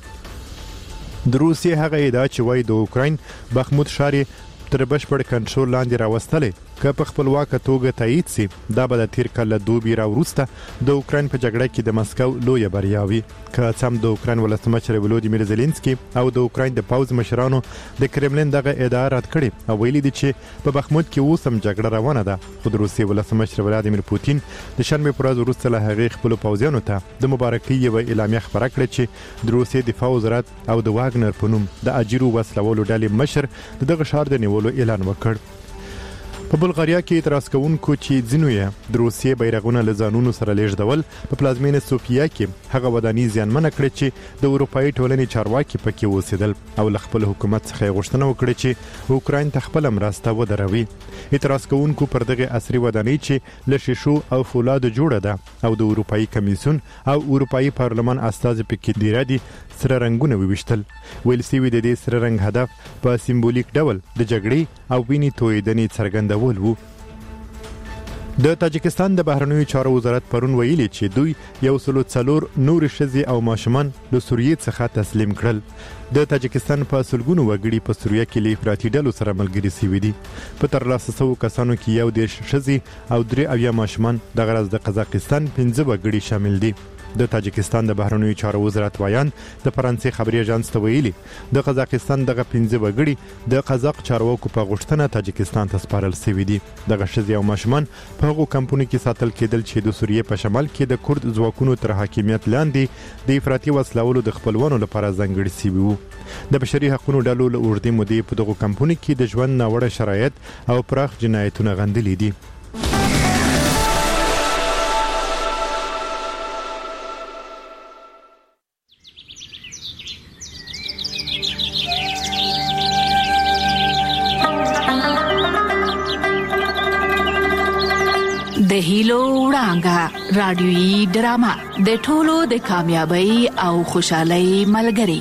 د روسیې هغه ادعا چې وایي د اوکراین بخمود ښار تر بشپړ کنټرول لاندې راوستلې که په خپلواکه توګه تایید سي دا به د تیر کال له دوبي راوروسته د اوکراین په جګړه کې د مسکو لویه بریا وي. که څم د اوکراین ولسمشر ولودیمیر زيلنسکي او د اوکراین د پوز مشرانو د کرملین دغه ادعا رد کړې او ویلي دي چې په بخمود کې اوس هم جګړه روانه ده. خو د روسیې ولسمشر ولادیمیر پوتین د شنبه پر ورځ وروسته له هغې خپل پوځیانو ته د مبارکۍ یو اعلامیه خبره کړې چې د روسیې دفاع وزارت او د واګنر په نوم د اجیرو وسلوالو ډلې مشر دغه ښار د نیولو اعلان وکړ. په بلغاریا کې اعتراض کوونکو چې ځینو یې د روسیې بیرغونه له ځانونو سره لیږدول په پلازمینه سوفیا کې هغه ودانۍ زیانمنه کړې چې د اروپאי ټولنې چارواکي پکې اوسېدل او له خپل حکومت څخه غوښتنه وکړه چې اوکراین ته خپل مرسته ودروي. اعتراض کوونکو پر دغه عصري ودانۍ چې له شیشو او فولادو جوړه ده او د اروپאי کمیسیون او اروپאי پارلمان استازي پکې ډیر دي سره رنگونه ویشتل. ویل سوي د دې سره رنگ هدف په سیمبولیک ډول د جګړې او وینې تویدنې څرګندول وو. د تاجکستان د بهرنیو چارو وزارت پرون ویلي چې دوی 104 نور ښځې او ماشومان له سوریې څخه تسلیم کړل. د تاجکستان په سلګونو وګړي په سوریه کې له افراطي ډلو سره ملګري شوي دي. په ترلاسه شوو کسانو کې 11 ښځې او 3 ماشومان د غرض د قزاقستان 15 وګړي شامل دي. د تاجکستان د بهرنیو چارو وزارت وایان د فرانسې خبري اژانس ته ویلي د قزاقستان دغه 15 وګړي د قزاق چارواکو په غوښتنه تاجکستان ته سپارل شوي دي. دغه ښځې او ماشومان په هغو کمپونو کې ساتل کېدل چې د سوریې په شمال کې د کورد ځواکونو تر حاکمیت لاندې د افراطي وسلوالو د خپلوانو لپاره ځانګړي شوي وو. د بشري حقوقو ډلو له اوږدې مودې په دغو کمپونو کې د ژوند ناوړه شرایط او پراخ جنایتونه غندلي دي.
د هیلو وړانګه رادیويي ډرامه د ټولو د کامیابی او خوشحالۍ ملګری.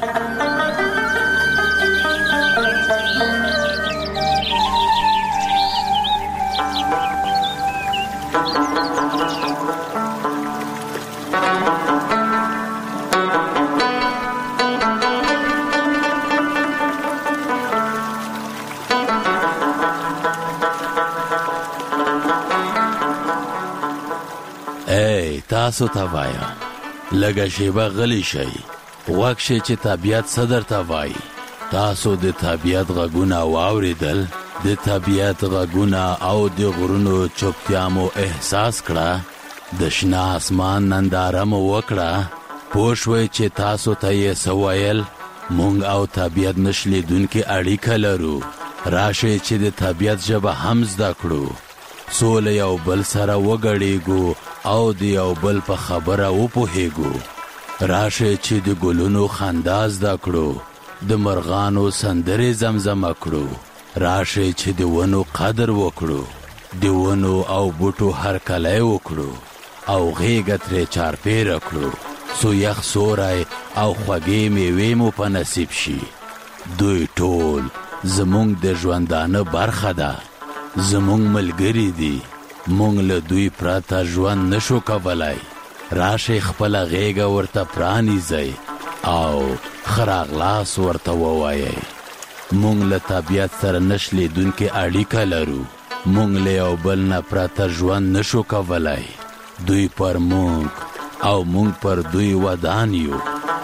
تاسو ته وایم لږه شیبه غلی شئ غوږ شئ چې طبیعت څه درته وایي. تاسو د طبیعت غږونه واورېدل د طبیعت غږونه او د غرونو چوپتیا مو احساس کړه د شنه اسمان ننداره مو وکړه، پوه شوئ چې تاسو ته یې څه ویل. مونږ او طبیعت نشلیدونکې اړیکه لرو. راشئ چې د طبیعت ژبه هم زده کړو، څو له یو بل سره وګډېږو او د یو بل په خبره وپوهېږو. راشئ چې د ګلونو خندا زده کړو، د مرغانو سندرې زمزمه کړو. راشئ چې د ونو قدر وکړو، د ونو او بوټو هرکلی وکړو او غیږه ترې چارپیره کړو، څو یخ سوری او خوږې میوې مو په نصیب شي. دوی ټول زمونږ د ژوندانه برخه ده، زمونږ ملګري دي. مونږ له دوی پرته ژوند نشو کولای. راشئ خپله غیږه ورته پرانیزئ او ښه راغلاس ورته ووایئ. مونږ له طبیعت سره نشلیدونکې اړیکه لرو. مونږ له یو بل نه پرته ژوند نشو کولای. دوی پر مونږ او مونږ پر دوی ودان یو.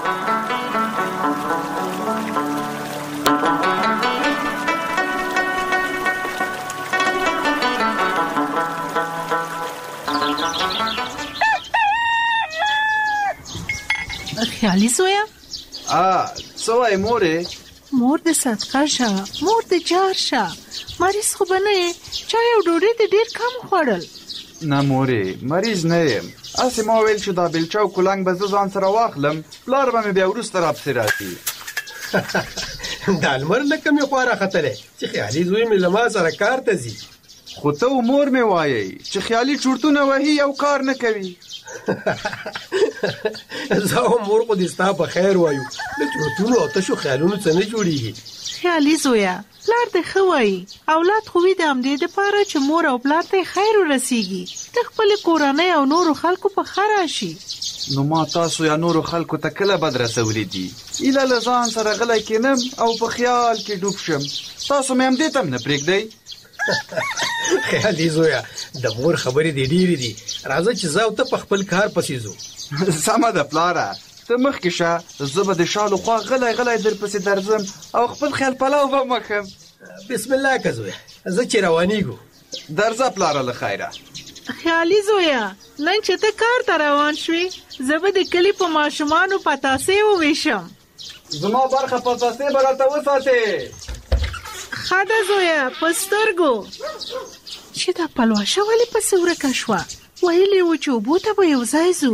خیالي زویا
څه وایې مورې؟
مور د صدقه شه، مور د جار شه. مریض خو به نه یې؟ چای او ډوډۍ دې ډېر کم خوړل.
نه مورې، مریض نه یم. هسې ما ویل چې دا بیلچه او کولنګ به زه ځان سره واخلم، پلار به مې بیا وروسته راپسې راشي.
دا لمر لکه مې خوا راختلی چې خیالي زوی مې له ما سره کار ته ځي.
خو ته و مور مې وایئ چې خیالي چورتونه وهي او کار نه کوي.
زه او مور خو دې ستا په خیر وایو، له چورتونو او تشو خیالونو څه نه جوړېږي.
خیالي زویا، پلار دې ښه وایي. اولاد خو وي د همدې دپاره چې مور او پلار ته خیر ورسیږي، د خپلې کورنۍ او نورو خلکو په ښه راشي.
نو ما تاسو یا نورو خلکو ته کله بد رسولي دي؟ ایله له ځان سره غلی کینم او په خیال کې ډوب شم. تاسو مې همدې ته هم نه پرېږدئ.
خیالي زویا، د مور خبرې دې ډېرې دي. راځه چې زه او ته په خپل کار پسې ځو.
سمه ده پلاره، ته مخکې شه، زه به د شالو خوا غلی غلی در پسې درځم او خپل خیال پلو به مخم.
بسم الله که زویا، زه چې روانېږو.
درځه پلاره له خیره.
خیالي زویا، نن چې ته کار ته روان شوې، زه به د کلي په ماشومانو پتاسې وویشم.
زما برخه پتاسې به راته وساتې.
ښه ده زویا، په سترګو. چې دا پلوشه ولې پسې ورکه شوه؟ ویلې وو چې اوبو ته به یو ځای ځو.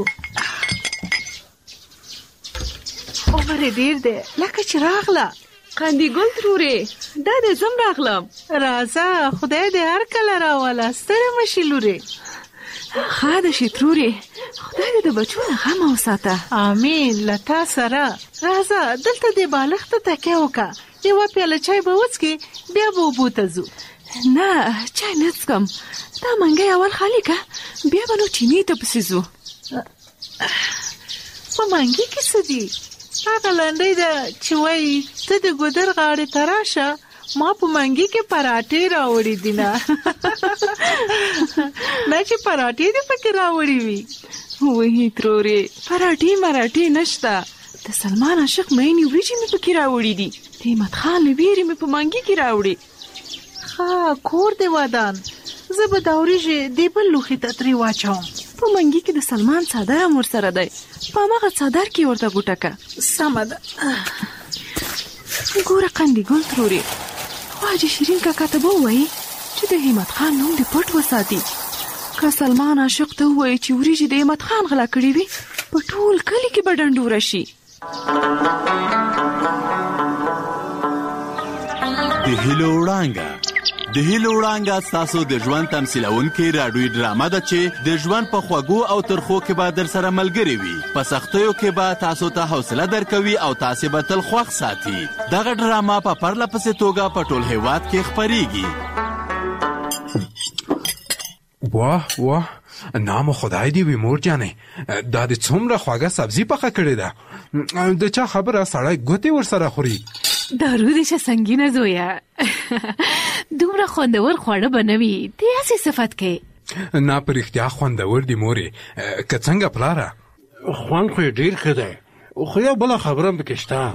عمر یې ډېر دی، لکه چې راغله.
قندي ګل ترورې، دا دې زم راغلم.
راځه، خدای دې هر کله راوله، ستړې مه شي لورې.
ښه ده شي ترورې، خدای دې د بچو نه غم وساته.
امین، له تا سره. راځه دلته دې بالښت ته تکیه وکړه، یوه پیاله چای به وڅکې، بیا به اوبو ته ځو.
نه چای نه څکم، دا منګی اول خالي که، بیا به نو چینې ته پسې ځو.
په منګي کې څه دي؟ هغه لنډۍ ده چې وایي ته د ګودر غاړې ته راشه، ما په منګي کې پراټې راوړې دي. نه نه چې پراټې دې پکې راوړې وي.
وایي ترورې، پراټې مراټې نشته. د سلمان عاشق مینې وریجې مې پکې راوړې دي، د احمد خان له ویرې مې په منګي کې راوړې.
ښه کور دې ودان، زه به دا وریجې دې بل لوښي ته ترې واچوم.
په منګي کې د سلمان څادر هم ورسره دی، په هماغه څادر کې ورته غوټه که.
سمه ده.
ګوره قندي ګل ترورې، حاجي شیرین کاکا ته به ووایي چې د احمد خان نوم دې پټ وساتي. که سلمان عاشق ته ووایي چې وریجې د احمد خان غلا کړې وي، په ټول کلي کې به ډنډوره شي.
د هیلو وړانګه. د هیلو وړانګه ستاسو د ژوند تمثیلونکې راډیویي ډرامه ده چې د ژوند په خوږو او ترخو کې به در سره ملګرې وي. په سختیو کې به تاسو ته حوصله درکوي او تاسې به تل خوښ ساتي. دغه ډرامه په پرله پسې توګه په ټول هیواد کې خپریږي.
واه واه، نام خدای دی وي مور جانې، دا د څومره خواږه سبزي پخه کړې ده. د چا خبره سړی ګوتې ورسره خوري.
دارو دې شه سنګینه زویا، دومره خوندور خواړه به نه وي، دې هسې صفت کې.
نه په رښتیا خوندور دي مورې. که څنګه پلاره؟
خوند خو یې ډېر ښه دی، خو یو بله خبره هم پکې شته.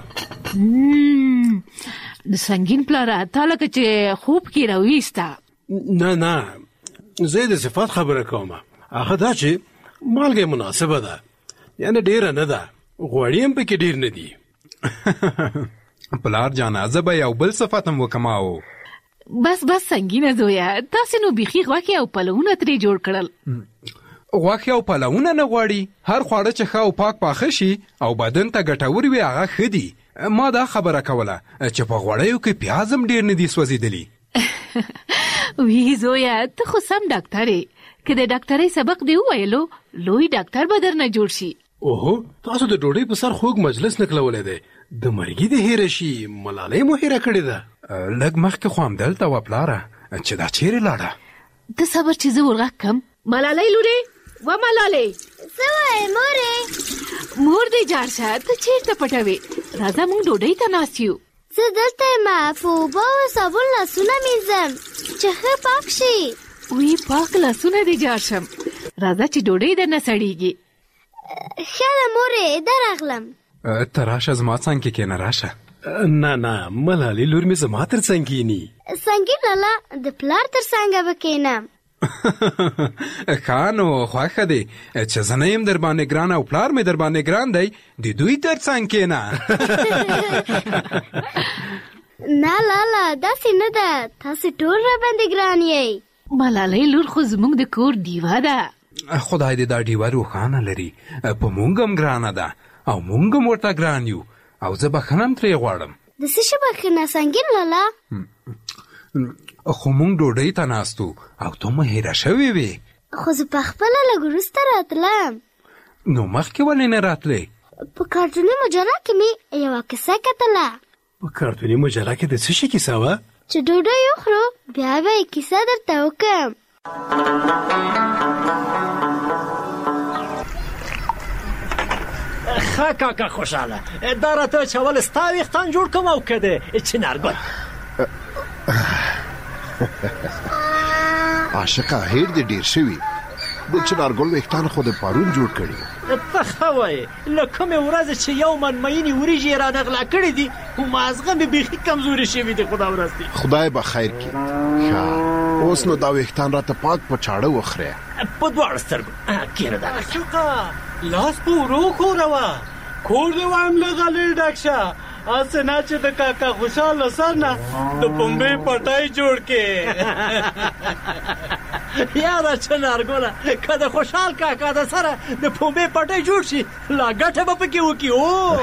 د سنګین پلاره، تا لکه چې خوب کې راویسته.
نه نه، زه د صفت خبره کوم. هغه دا چې
مالګه مناسبه ده، یعنی ډیره نه ده، غوړي هم پکې ډیر نه دي. پلار جانه زه به یو بل صفت هم وکماو.
بس سنګینه زویا، تاسو نو بیخي غوښه او پلونه ترې جوړ کړل.
غوښه او پلونه نه غواړي، هر خواړه چې ښه او پاک پاخه شي او بدن ته ګټور وي هغه ښه دي. ما دا خبره کوله چې په غوړیو کې پیاز هم ډیر نه دي سوځېدلي.
وی زویا، ته خو سم ډاکټر یې، که د ډاکټرۍ سبق دی وویلو لوی ډاکټر به درنه جوړ شي.
اوهو، تاسو د ډوډۍ په سر خوږ مجلس نکلولی دی، د مرګي د هیره شي ملالۍ مو هیره کړې ده. لږ مخکې خو همدلته وه پلاره، چې دا چیرې لاړه؟
ته صبر چې زه ورغږ کم. ملالۍ لورې، و ملالۍ،
څه وایې مورې؟
مور دې جار شه، ته چېرته پټوې؟ راځه موږ ډوډۍ ته ناست یو.
زه دلته یم، په اوبه او صابون لاسونه مینځم چې ښه پاک شي.
وی پاک لاسونه دې جار شم، راځه چې ډوډۍ درنه سړېږي.
ښه ده مورې، ده راغلم.
ته راشه زما څنګ کې کښېنه، راشه. نه ملالۍ لور مې زما تر څنګ کښېني.
سنګین لالا، د پلار تر څنګه به کښېنم.
ښه نو خوښه دی چې زه نه یم در باندې ګران او پلار مې در باندې ګران دی، د دوی تر څنګ کښېنه.
نه لالا، داسې نه ده، تاسې ټول را باندې ګران یئ.
ملالۍ لور خو زموږ د کور ډیوه ده.
خدای دې دا ډیوه روښانه لري، په موږ هم ګرانه ده او موږ هم ورته ګران یو، او زه بخښنه هم ترې غواړم.
د څه شي بخښنه سنګین لالا؟
خو موږ ډوډۍ ته ناستو او ته مو هیره شوې وې.
خو زه پخپله لږ وروسته راتلم.
نو مخکې ولې نه راتلې؟
په کارتوني مجله کې مې یوه کیسه کتله.
په کارتوني مجله کې د څه شي کیسه وه؟
چې ډوډۍ وخورو بیا به یې کیسه درته وکړم.
ښه کاکا خوشحاله، دا راته چې اول ستا ویښتان جوړ کړم او که د چنارګل.
عاشقه هیر دې ډیر شوي، د چنارګل ویښتان خو د پرون جوړ کړي.
ته ښه وایې، له کومې ورځې چې یو من مینې وریجې یې رانغلا کړي دي، مازغه مې بیخي کمزوري شوي دي. خدا ورځ دي،
خدای به خیر کړي. ښه اوس نو دا ویښتان راته پاک په چاړه وخورې.
په دواړو سترګو کښېنه. دا عاشقه لاس په ورو ښوروه، کور دې وایم له غلې ډک شه، هسې نه چې د کاکا خوشحاله سر نه د پنبې پټی جوړ کړې. یاره چنارګله، که د خوشحال کاکا د سره د پنبې پټی جوړ شي لا ګټه به پکې وکړي.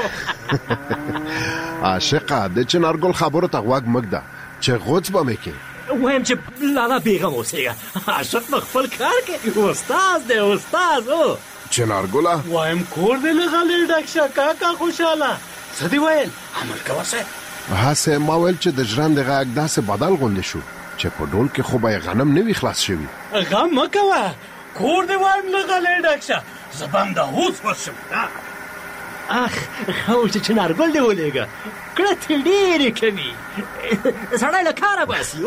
عاشقه د چنارګل خبرو ته غوږ مږده چې غوڅ به مې کې.
وایم چې لالا بېغم اوسېږه، عاشق به خپل کار کوي، استاد دی استاد.
چنارګله
وایم کور دې له غلې ډک شه کاکا خوشحاله. څه دې ویل؟ عمل کوه صاحب.
هسې ما ویل چې د ژرندې غږ داسې بدل غوندې شو چې په ډول کې خو به یې غنم نه وي خلاص شوي.
غم مه کوه، کور دې وایم له غلې ډک شه، زه به همدا اوس ورشم. اخ ښه و چې چنارګل دې ولېږه، کړتې ډېرې کوي، سړی له کاره باسي.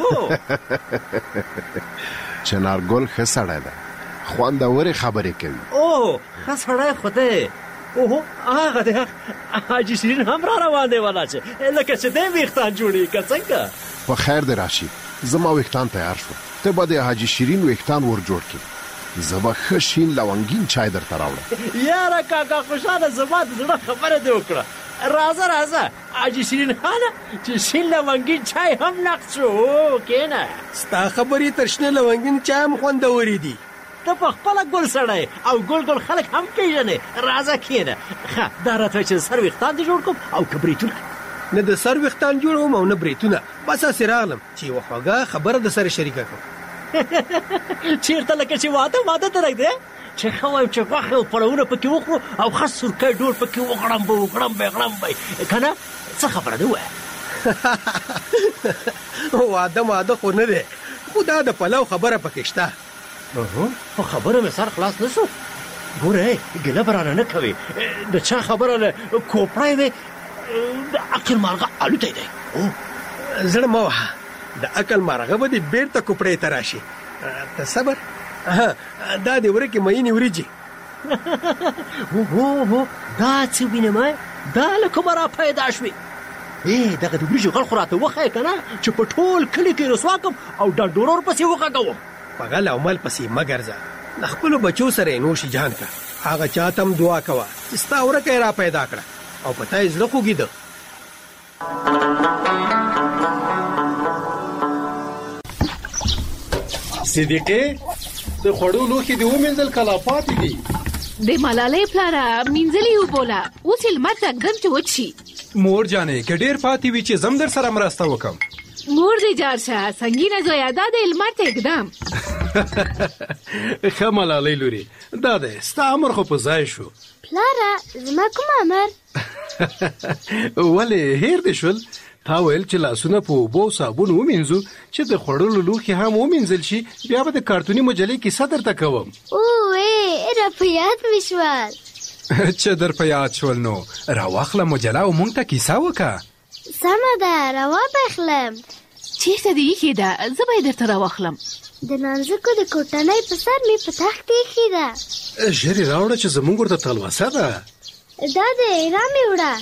چنارګل ښه سړی ده، خوندورې خبرې کوي.
ښه سړی خو دی. اوهو هغه دی حاجي شیرین هم را روان دی، والا چې لکه چې دی ویښتان جوړي که څنګه.
په خیر دې راشي، زما ویښتان تیار شو، ته به د حاجي شیرین ویښتان ور جوړ کړي. زه به ښه شین لونګین چای درته راوړم.
یاره کاکا خوشحاله، زما د زړه خبره دې وکړه. راځه حاجي شیرین خانه چې شین لونګین چای هم نقد شو. کښېنه.
ستا خبرې تر شنه لونګین چای هم خوندورې دي.
ته په خپله ګل سړی او ګل خلک هم پېژنې. راځه کښېنه. ښه دا راته چې سر ویښتان دې جوړ کړم او که بریتونه.
نه د سر ویښتان جوړوم او نه بریتونه، بس هسې راغلم چې یوه خوږه خبره د سره شریکه کړم.
چېرته لکه چې واده درک دی چې ښه وایم چې غوښې او پړونه پکې وخورو او ښه سورکی ډول پکې وغړمبئ که نه څه خبره دی ووایه.
واده خو نه دی، خو دا د پلو خبره پکې شته.
خو خبره مې سر خلاص نه شو. ګوره ګیله به رانه نه کوې، د چا خبره له کوپړی وې، د عقل مارغه الوتی دی.
زړه مه وهه، د عقل مارغه به دې بېرته کوپړۍ ته راشي. ته صبر. دا دې ورکې مینې وریجې.
دا څه وینم، دا له کومه را پیدا شوې؟ دغه د وریجو غل خو راته وښیه که نه چې په ټول کلي کې رسوا کړم او ډنډوره ورپسې وغږوم.
په غل او مل پسې مه ګرځه، د خپلو بچو سره یې نوشي جان کا هغه چاته هم دعا کوه چې ستا ورکه یې را پیدا کړه او په تا یې زړه خوږېده.
صدیقې د خوړو لوښي دې ومینځل که لا پاتې دي؟
د ملالۍ پلاره مینځلي وبوله، اوس یې لمر ته ږدم چې وچ شي.
مور جانې که ډېر پاتې وي چې زم در سره مرسته وکړم.
مور دې جار شه سنګینه زویه دا د لمر ته ږدم.
ښه ملالۍ لورې دا دی ستا امر خو په ځای شو.
پلاره زما کوم امر؟
ولې هیر دې شول؟ تا ویل چې لاسونه په اوبو صابون ومینځو چې د خوړلو لوښي هم ومینځل شي بیا به د کارتوني مجلې کیسه درته کوم.
اوه را په یاد مې شول.
چې در په یاد شول نو راواخله مجله او موږ ته کیسه وکړه.
سمه ده راواخلم.
چېرته دې ایښې ده؟ زه به یې درته راواخلم.
د نانځکو د کوټنۍ په سر مې په تخت ایښې ده.
ژر یې راوړه چې زموږ ورته تلوسه ده.
دا دی را مې وړه.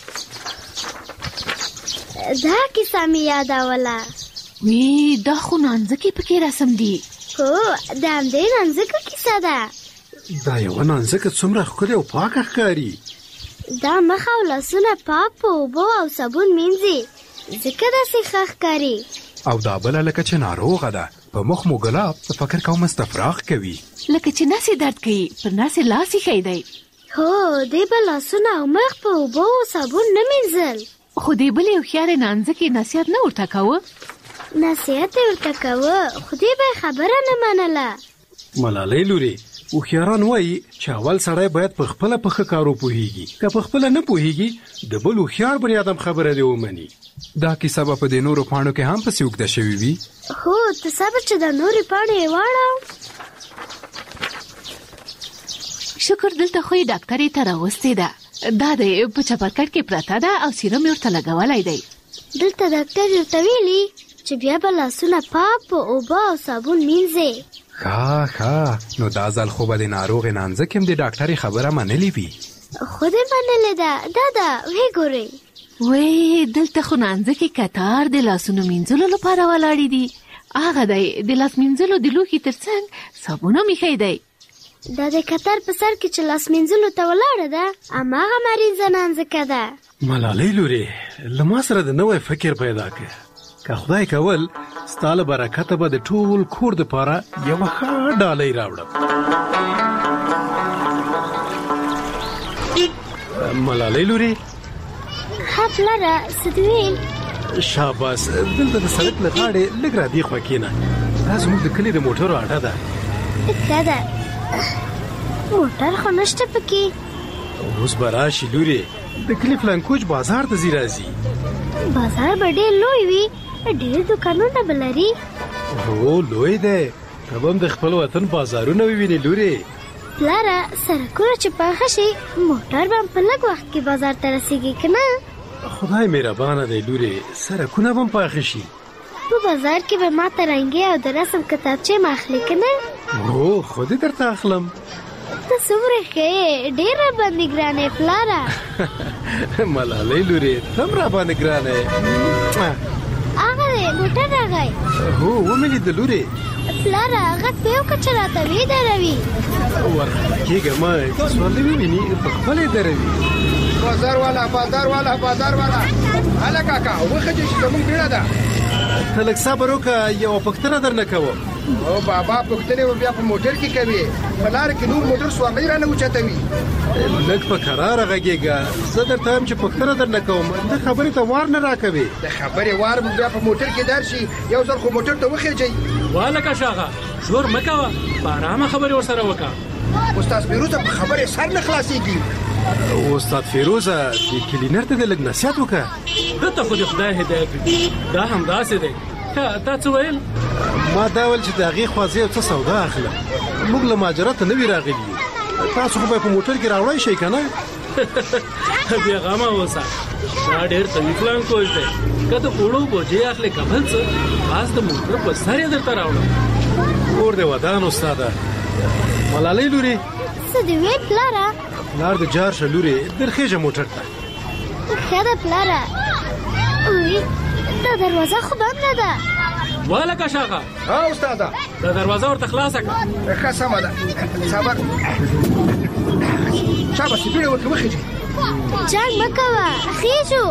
دا کیسه مې یادوله.
وی دا خو نانځکې پکې رسم دي.
هو د همدې نانځکو کیسه ده.
دا یوه نانځکه څومره ښکلې او پاکه ښکاري.
دا مخ او لاسونه پاک په اوبو او صابون مینځي ځکه داسې ښه ښکاري.
او دا بله لکه چې ناروغه ده په مخ مو ګلاب په فکر کوم استفراغ کوي
لکه چې نس یې درد کوي پر نس یې لاس ایښی دی.
هو دی به لاسونه او مخ په اوبو او صابون نه مینځل.
خو دی بلې هوښیارې نانځکې نصیحت نه ورته کوه؟
نصیحت یې ورته کوه خو دی به یې خبره نه منله.
ملالۍ لورې هوښیاران وایي چې اول سړی باید په خپله په ښه کار وپوهېږي که په خپله نه پوهېږي د بل هوښیار بني ادم خبره دې ومني.
دا کیسه به په دې نورو پاڼو کې هم پسې اوږده شوې وي.
هو ته صبر چې د نورې پاڼې یې واړوم.
شکر دلته خو یې ډاکټرې ته راوستې ده. دا دی په چپرکټ کې پرته ده او سیروم یې ورته لګولی دی.
دلته ډاکټر ورته ویلي چې بیا به لاسونه پاک په اوبه او صابون مینځې.
ښه نو دا ځل خو به د ناروغې نانځکې هم د ډاکټرې خبره منلې وي.
خو دې منلې ده. دا ویې ګورئ.
وی دلته خو نانځکې کتار د لاسونو مینځلو لپاره ولاړې دي. هغه دی د لاس مینځلو د لوښي تر څنګ صابون هم ایښی دی.
دا د کتار په سر کې چې لاس مینځلو ته ولاړه ده هماغه مریضه نانځکه ده.
ملالۍ لورې له ما سره د نوی فکر پیدا کړه. که خدای کول ستا له برکته به د ټول کور دپاره یوه ښه ډالۍ راوړم. ملالۍ لورې
ښه پلاره څه دې ویل؟
شاباس دلته د سړک له غاړې لږ را دې خوا کښېنه. دا زموږ د کلي د موټرو اډه ده.
ښه ده موټر خو نشته پکې.
اوس به راشي لورې د کلي فلانکوچ بازار ته ځي راځي.
بازار به ډېر لوی وي ډېر دوکانونه به لري.
هو لوی دی ته به هم د خپل وطن بازارونه ووینې لورې.
پلاره سړکونه چې پاخه شي موټر به هم په لږ وخت کې بازار ته رسېږي که نه؟
خدای مهربانه دی لورې سړکونه به هم پاخه شي.
په بازار کې به ما ته رنګې او د رسم کتابچې م اخلي که نه؟
هو خو دې درته اخلم.
ته څومره ښه یې ډېر راباندې ګران یې پلاره.
ملالۍ لورې ته هم راباندې ګرانه یې.
هغه دی موټر راغی.
هو ومې لیده لورې.
پلاره غږ په یو کچه راته ویدروي.
ورخطا کېږه مه چې سورلۍ وویني په خپله یې دروي.
بازار والا هله کاکا وخجې چې زموږ بیړه ده.
ته لږ صبر وکړه یوه پوښتنه درنه کوم.
او بابا پوښتنې به بیا په موټر کې کوي په لاره کې نور موټر سوارلۍ رانه اوچتوي.
لږ په کراره غږېږه زه درته وایم چې پوښتنه درنه کوم ته خبرې ته وار نه راکوې.
د خبرې وار به بیا په موټر کې در شي یو ځل خو موټر ته وخېجئ.
والکه شاغه شور مه کوه په ارامه خبرې ورسره وکړه.
استاد فیروزه په خبرې سر نه خلاصېږي.
استاد فیروزه دې کلینر ته دې لږ نصیحت وکړه.
دته خو د خدای هدایت وي دا همداسې دی. تا څه ویل؟
ما دا ویل چې د هغې خوا زه یو څه سودا اخلم. موږ له ماجرا ته نه وي راغلي یو. تاسو خو به په موټر کې راوړی شئ که نه؟
بې غمه اوسه دا ډېر قوي پلان کوچ دی. که د اوړو بوجۍ اخلې که بل څه خاص د موټر په سر یې درته راوړم.
کور دې ودان استاده. ملالۍ لورې
څه دې ویل پلاره؟
لار د جار شه لورې درخېږه موټر ته.
ښه ده پلاره. اوی دا دروازه خو بنده ده.
والکه شاغه
ها استاده
دا دروازه ورته خلاصه کړه.
ښه سمه ده صبر شابه سپیړه ورته وخیږي
جنګ مه کوه خیږو.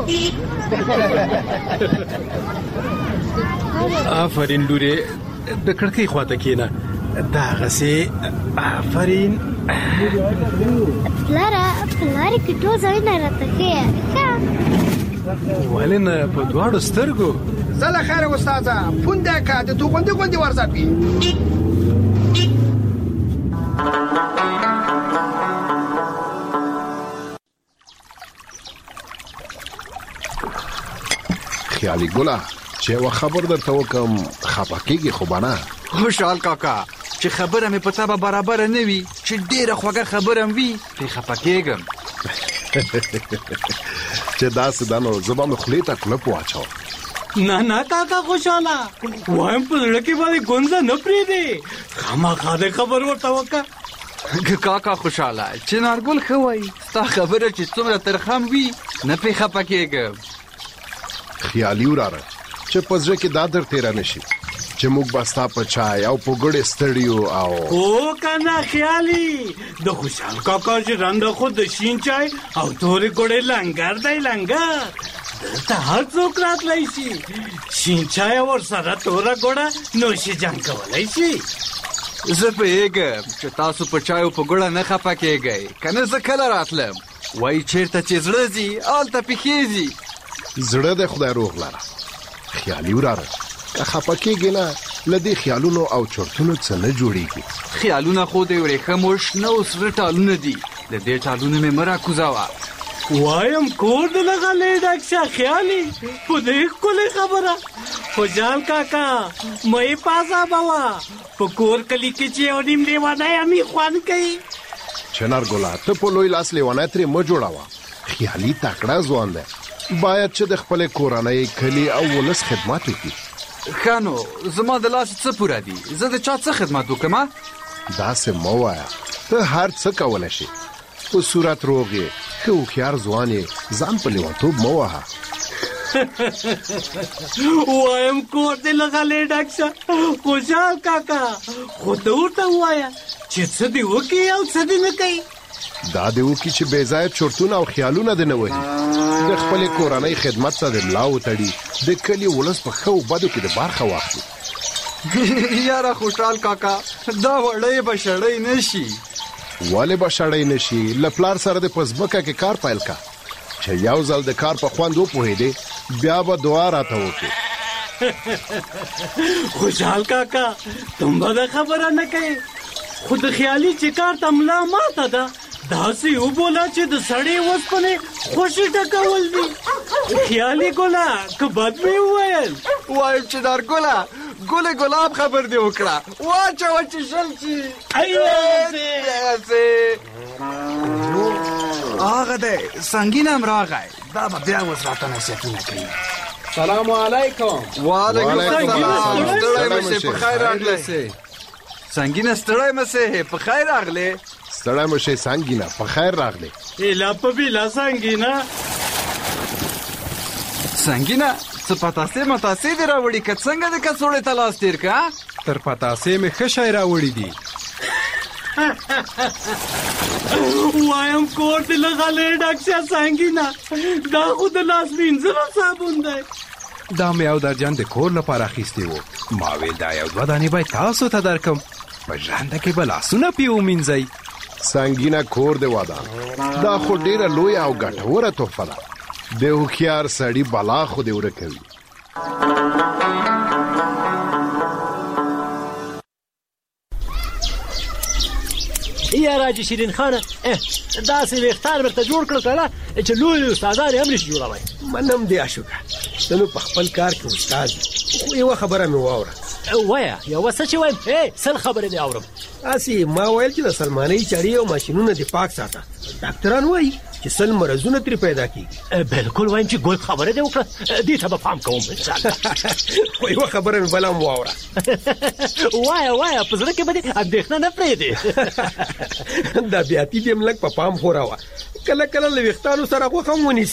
آفرین لورې د کړکۍ خواته کېنه دغسې آفرین.
پلاره کې ټول ځایونه راته ښیه
ولې نه په دواړو سترګو.
زه له خیره استاده پونده که د توغندي غوندې ورځپي.
خیالي ګله چې یوه خبر درته وکړم خفه کېږي خو به نه.
خوشحال کاکا چې خبره مې په تا به برابره نه وي چې ډېره خوږه خبره هم وي پرې خفه کېږم.
چې داسې ده نو زه به مې خولې ته کلپ واچوم.
نه کاکا خوشحاله وایم په زړه کې باندې ګونځه نه پرېږدې خامخا دې خبر ورته وکړه.
کاکا خوشحاله چې نارګل ښه وایي ستا خبره چې څومره ترخه وي نه پرې خفه کېږم.
خیالي وراره چې په زړه کې دا در تېره نه شي چې موږ به ستا په چای او په ګوړې ستړي یو او
او که نه خیالي د خوشحال کاکا ژرنده خو د شین چای او تورې ګوړې لنګر دی لنګر. دلته هر څوک راتلی شي شین چای ورسره توره ګوړه نوشیجان کولی شي.
زه پوهېږم چې تاسو په چای او په ګوړه نه خفه کېږئ که نه زه کله راتلم وایي چېرته چې زړه ځي هلته پښې ځي.
زړه د خدای روغ لره. خیالي وراره که خفه کېږي نه له دې خیالونو او چرتونو څه نه جوړېږي.
خیالونه خو د ورېښمو شنه او سره ټالونه دي د دې ټالونه مې مه راکوزوه.
وایم کور د لغلې ډک شه خیالي په دې ښکلې خبره. خوشحال کاکا مې پازا بوا په کور کلي کې چې یو نیم لیونی همي خوند کوي.
چنار ګله ته په لوی لاس لیونی ترې مه جوړوه. خیالي تکړه ځوان دی باید چې د خپلې کورنۍ کلي او ولس خدمت وکړي.
ښه نو زما د لاس څه پوره دي زه د چا څه خدمت وکړم.
داسې مه وایه ته هر څه کولی شي په صورت روغ یې ښه هوښیار ځوان یې ځان په لیونتوب مه وهه.
وایم کور دې لغلې ډک شه خوشحال کاکا خو ته ورته ووایه چې څه دې وکړي او څه دې نه کوي.
دا دې وکړي چې بې ځایه چرتونه او خیالونه دې نه وهي د خپلې کورنۍ خدمت ته د ملا وتړي د کلي ولس په ښه او بدو کې د برخه واخلي.
یاره خوشحال کاکا دا وړی به شړی نه شي.
ولې به شړی نه شي؟ له پلار سره دې په ځمکه کې کار پیل کا چې یو ځل د کار په خوند وپوهېدې بیا به دعا راته وکړې.
خوشحال کاکا تم به دا خبره نه کوې خو د خیالي چې کار ته ملا ماته ده داسې وبوله چې د سړې وسپنې خوشې ټکول دي. خیالي ګله که بد مې وویل
وایم چې نارګله ګل ګلاب خبر دې وکړه واچوه چې شل شي. هغه دی سنګین هم راغی دا به بیا اوس راته نصیحتونه کوي.
سلام علیکم.
وعلیکم السلام. ستړی مشې په خیر راغلی. سنګینه ستړی مشې په خیر راغلی.
ستړی مشې سنګینه په خیر راغلی.
ایلا په بیلا سنګینه
څه پتاسې متاسې دې راوړي که څنګه د کڅوړې ته لاس تېر که
تر پتاسې مې ښه شی راوړي دي.
وایم کور دې له غلې ډک شه سنګینه دا خو د لاس وینځلو صابون دی.
دا مې یو درجن د کور لپاره اخیستی و ما ویل دا یو دوه دانې باید تاسو ته درکم په ژرنده کې به لاسونه پې ومینځئ.
سنګینه کور دې ودان دا خو ډېره لویه او ګټوره تحفه ده. د هوښیار سړي بلا خو دې ورکوي.
یا راجي شیرین خانه داسې ویښتان ورته جوړ کړل کنه چې لوی استادان یې هم نشي جوړولی.
منم دې اشوکه ته نو په خپل کار کې استاد خو یوه خبره مې واوره.
وایه یوه څه چې وایم سل خبرې دې اورم.
هسې ما ویل چې د سلمانۍ چړې او ماشینونه دې پاک ساته. ډاکټران وایي چې سل مرضونه ترې پیدا کېږي.
بالکل وایم چې ګل خبره دې وکړه دې ته به پام کوم انشاءالله.
خو یوه خبره مې بله هم واوره.
وایه په زړه کې به دې اندېښنه نه پرېږدې.
دا بیاتي دې هم لږ په پام خو راوه کله کله له ویښتانو سره غوښه هم ونیسي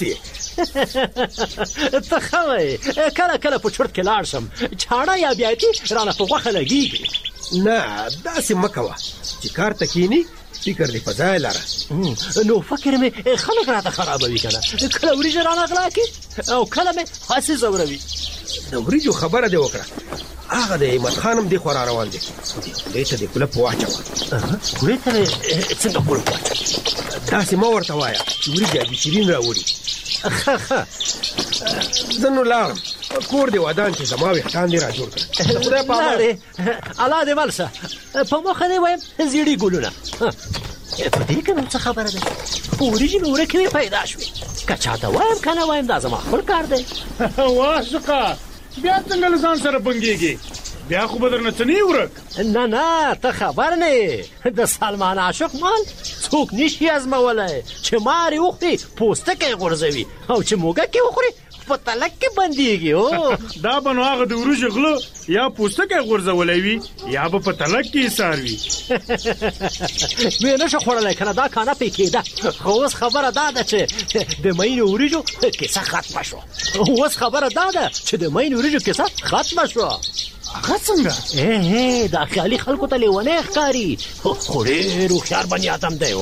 ته ښه وایې کله کله په چورت کې لاړ شم چاړه یا بیاتي رانه په غوښه لګېږي.
نه داسې مه کوه چې کار ته کښېني فکر دې په ځای لره.
نو فکر مې خلک راته خرابوي که نه، کله وریجې رانه غلا کړي او کله مې هسې ځوروي.
د وریجو خبره دې وکړه، هغه د احمد خان هم دې خوا را روان دی، خولې ته دې کولپ واچوه.
خولې ته مې څنګه کولپ واچوه؟
داسې مه ورته وایه چې وریجې ابي شیرین راوړي. ښه زه نو لاړم، کور دې ودان چې زما ویښتان دې را جوړ کړه. د خدای په امان
الله دې مل شه. په مخه دې وایم زیړي ګلونه. په دې کې نو څه خبره ده؟ وریجې مې ورکې مې پیدا شوې، که چاته وایم که نه وایم دا زما خپل کار دی.
واسقه بیا څنګه له ځان سره بنګېږي؟ بیا خو به درنه څه نه ورک.
نه ته خبر نه د سلمان عاشق مال څوک نشي ازمولی چې مارې وخوري پوستکی غورځوي او چې موږکې وخوري په تلک کې بندېږي.
دا به نو هغه د وریجو غله یا پوستکی غورځولی وي یا به په تلک کې ایسار وي.
ویې نشه خوړلی که نه دا کانه پې کېده. خو اوس خبره دا ده چې د مینو وریجو کیسه ختمه شوه. اوس خبره دا ده چې د مینو وریجو کیسه ختمه شوه.
هغه څنګه؟
دا خیالي خلکو ته لیونی ښکاري، خو ډېر هوښیار بني آدم دی.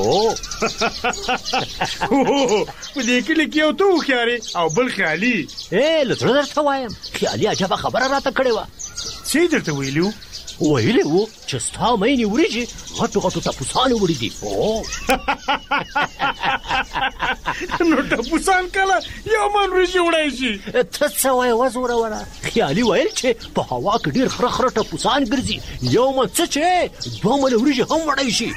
په دې کلي کې یو ته هوښیارې او بل خیالي.
له زړه درته وایم خیالي عجبه خبره راته کړې وه.
څه یې درته ویلي وو؟
ویلې وو چې ستا مینې وریجې غټو غټو ټپوسانو وړي دي.
نو ټپوسان کله یو من وریجې وړی شي؟
ته څه وایې وزوروره؟ خیالي ویل چې په هوا کې ډېر خره خره ټپوسان ګرځي، یو من څه چې 2 منه وریجې هم وړی شي.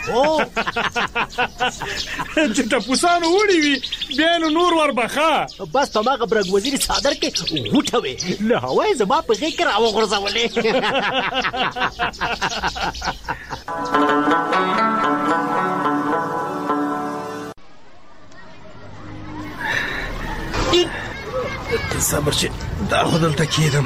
چې ټپوسانو وړي وي بیا نو نور وربخه.
بس په مغه برګ وزیري څادر کې غوټه وې له هوا یې زما په غېږ کې راوغورځولې.
صبر چې دا خو دلته کېدم.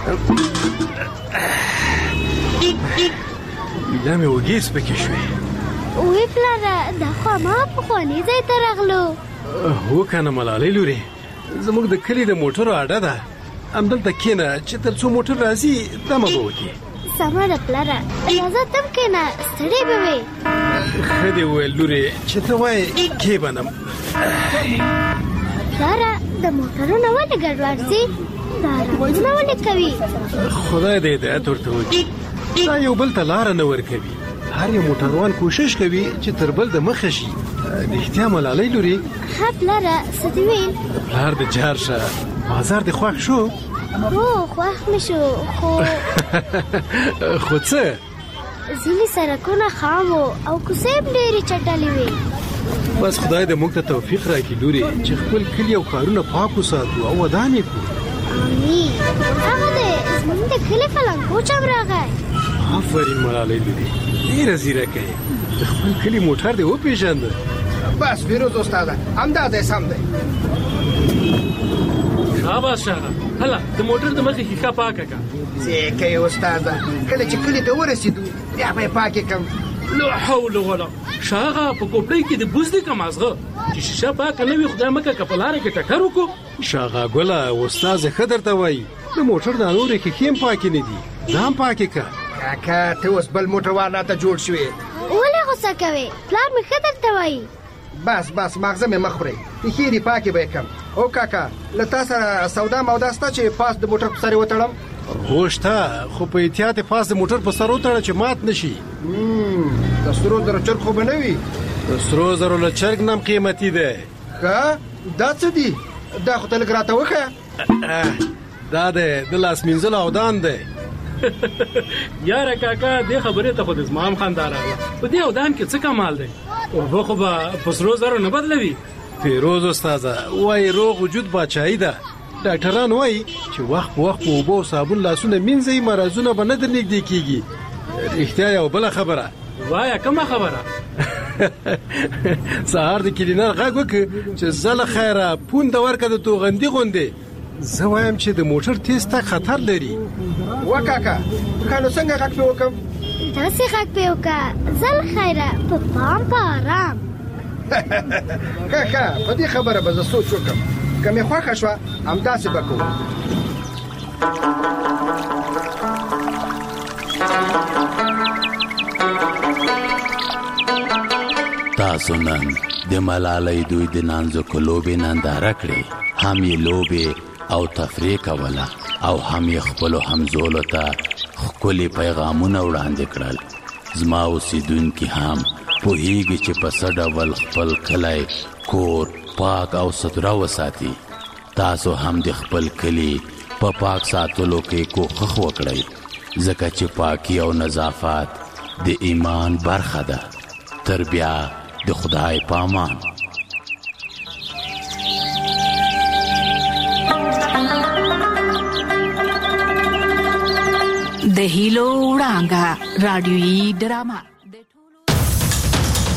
بیا مې وږې سپکې شوې.
وی پلاره دا خو ما پخواني ځای ته راغلو.
هو که نه ملالۍ لورې، زموږ د کلي د موټرو اډه ده، همدلته کښېنه چې تر څو موټر راځي دمه به وکړي.
سمه ده پلاره، راځه تم کښېنه ستړی به وې.
ښه دې وویل لورې چې ته وایې کښېبنم.
پلاره د موټرونه ولې ګډوډ ځي؟ دا رنګونه ولې کوي؟
خدای دې هدایت ورته وکړي. دا یو بل ته لاره نه ورکوي. هر یو موټروان کوشش کوي چې تر بل د مخه شي. رښتیا ملالۍ لورې؟
ښه پلاره څه دې ویل؟
پلار دې جار شه، بازار دې خوښ شو؟
هو خوښ مې شو،
خو څه؟
ځینې سړکونه خام وو او کوڅې هم ډېرې چټلې وې.
بس خدای دې موږ ته توفیق راکړي لورې چې خپل کلي او ښارونه پاک وساتو او ودان یې کړو.
امین. هغه دی زموږ د کلي فلنګوچ هم راغی.
آفرین ملالۍ لورې، ډېره ځیرکه یې. د خپل کلي موټر دې وپېژانده.
بس فیروز استاده همدا ځای سم دی.
شاباس شاغه، هله د موټر د مخې ښیښه پاکه کړه.
څه کوې استاده؟ کله چې کلي ته ورسېدو بیا به یې پاکې کړم.
لا حول ولا شاغه په کوپړۍ کې د بوز دی که مازغه چې شیشه پاکه نه وي خدای مکه که په لاره کې ټکر وکړو.
شاغه ګله استازې ښه درته وایي د موټر دا نورې ښیښې هم پاکې نه دي، ځان پاکې کړه.
کاکا ته اوس بل موټروان راته جوړ شوې.
ولې غوسه کوې؟ پلار مې ښه درته وایي.
بس ماغزه مې مه خورئ، ښیښې دې پاکې به یې کړم. او کاکا له تا سره سودا مودا شته چې پاس د موټر په سر یې وتړم؟
هو شته، خو په احتیاط پاس د موټر په سر وتړه چې مات نه شي.
د سرو زرو چرګ خو به نه وي؟
د سرو زرو له چرګ نه هم قیمتي دی.
ښه دا څه دي؟ دا خو ته لږ راته وښیه.
دا دی د لاس مینځلو اودان دی.
یاره کاکا دې خبرې ته خو د زما هم خندا راغله. په دې اودان کې څه کمال دی؟ اوبه خو به په سرو زرو نه بدلوي.
فیروز استاده وایي روغ وجود باچایي ده. ډاکټران وایي چې وخت په وخت په اوبو او صابون لاسونه مینځئ، مرضونه به نه در نږدې کېږي. رښتیا یو بله خبره.
وایه کومه خبره؟
سهار د کلینر غږ وکړ چې زله خیره پونده ورکړه د توغندي غوندې. زه وایم چې د موټر تیز تګ خطر لري.
وکاکا ښه نو څنګه غږ پې وکړم؟
داسې غږ پې وکړه زل خیره په پام په آرام.
ښه په دې خبره به زه سوچ وکړم. که مې خوښه شوه همداسې به کوو.
تاسو نن د ملالۍ دوی د نانځکو لوبې ننداره کړې، هم یې لوبې او تفریح کوله او هم یې خپلو همزولو ته ښکلي پیغامونه وړاندې کړل. زما اوسیدونکي هم پوهیږي چې په څه ډول خپل کلی کور پاک او سوتره وساتي. تاسو هم د خپل کلي په پاک ساتلو کې کوښښ وکړئ، ځکه چې پاکي او نظافت د ایمان برخه ده. تر بیا د خدای په امان.
د هیلو وړانګه رادیویي ډرامه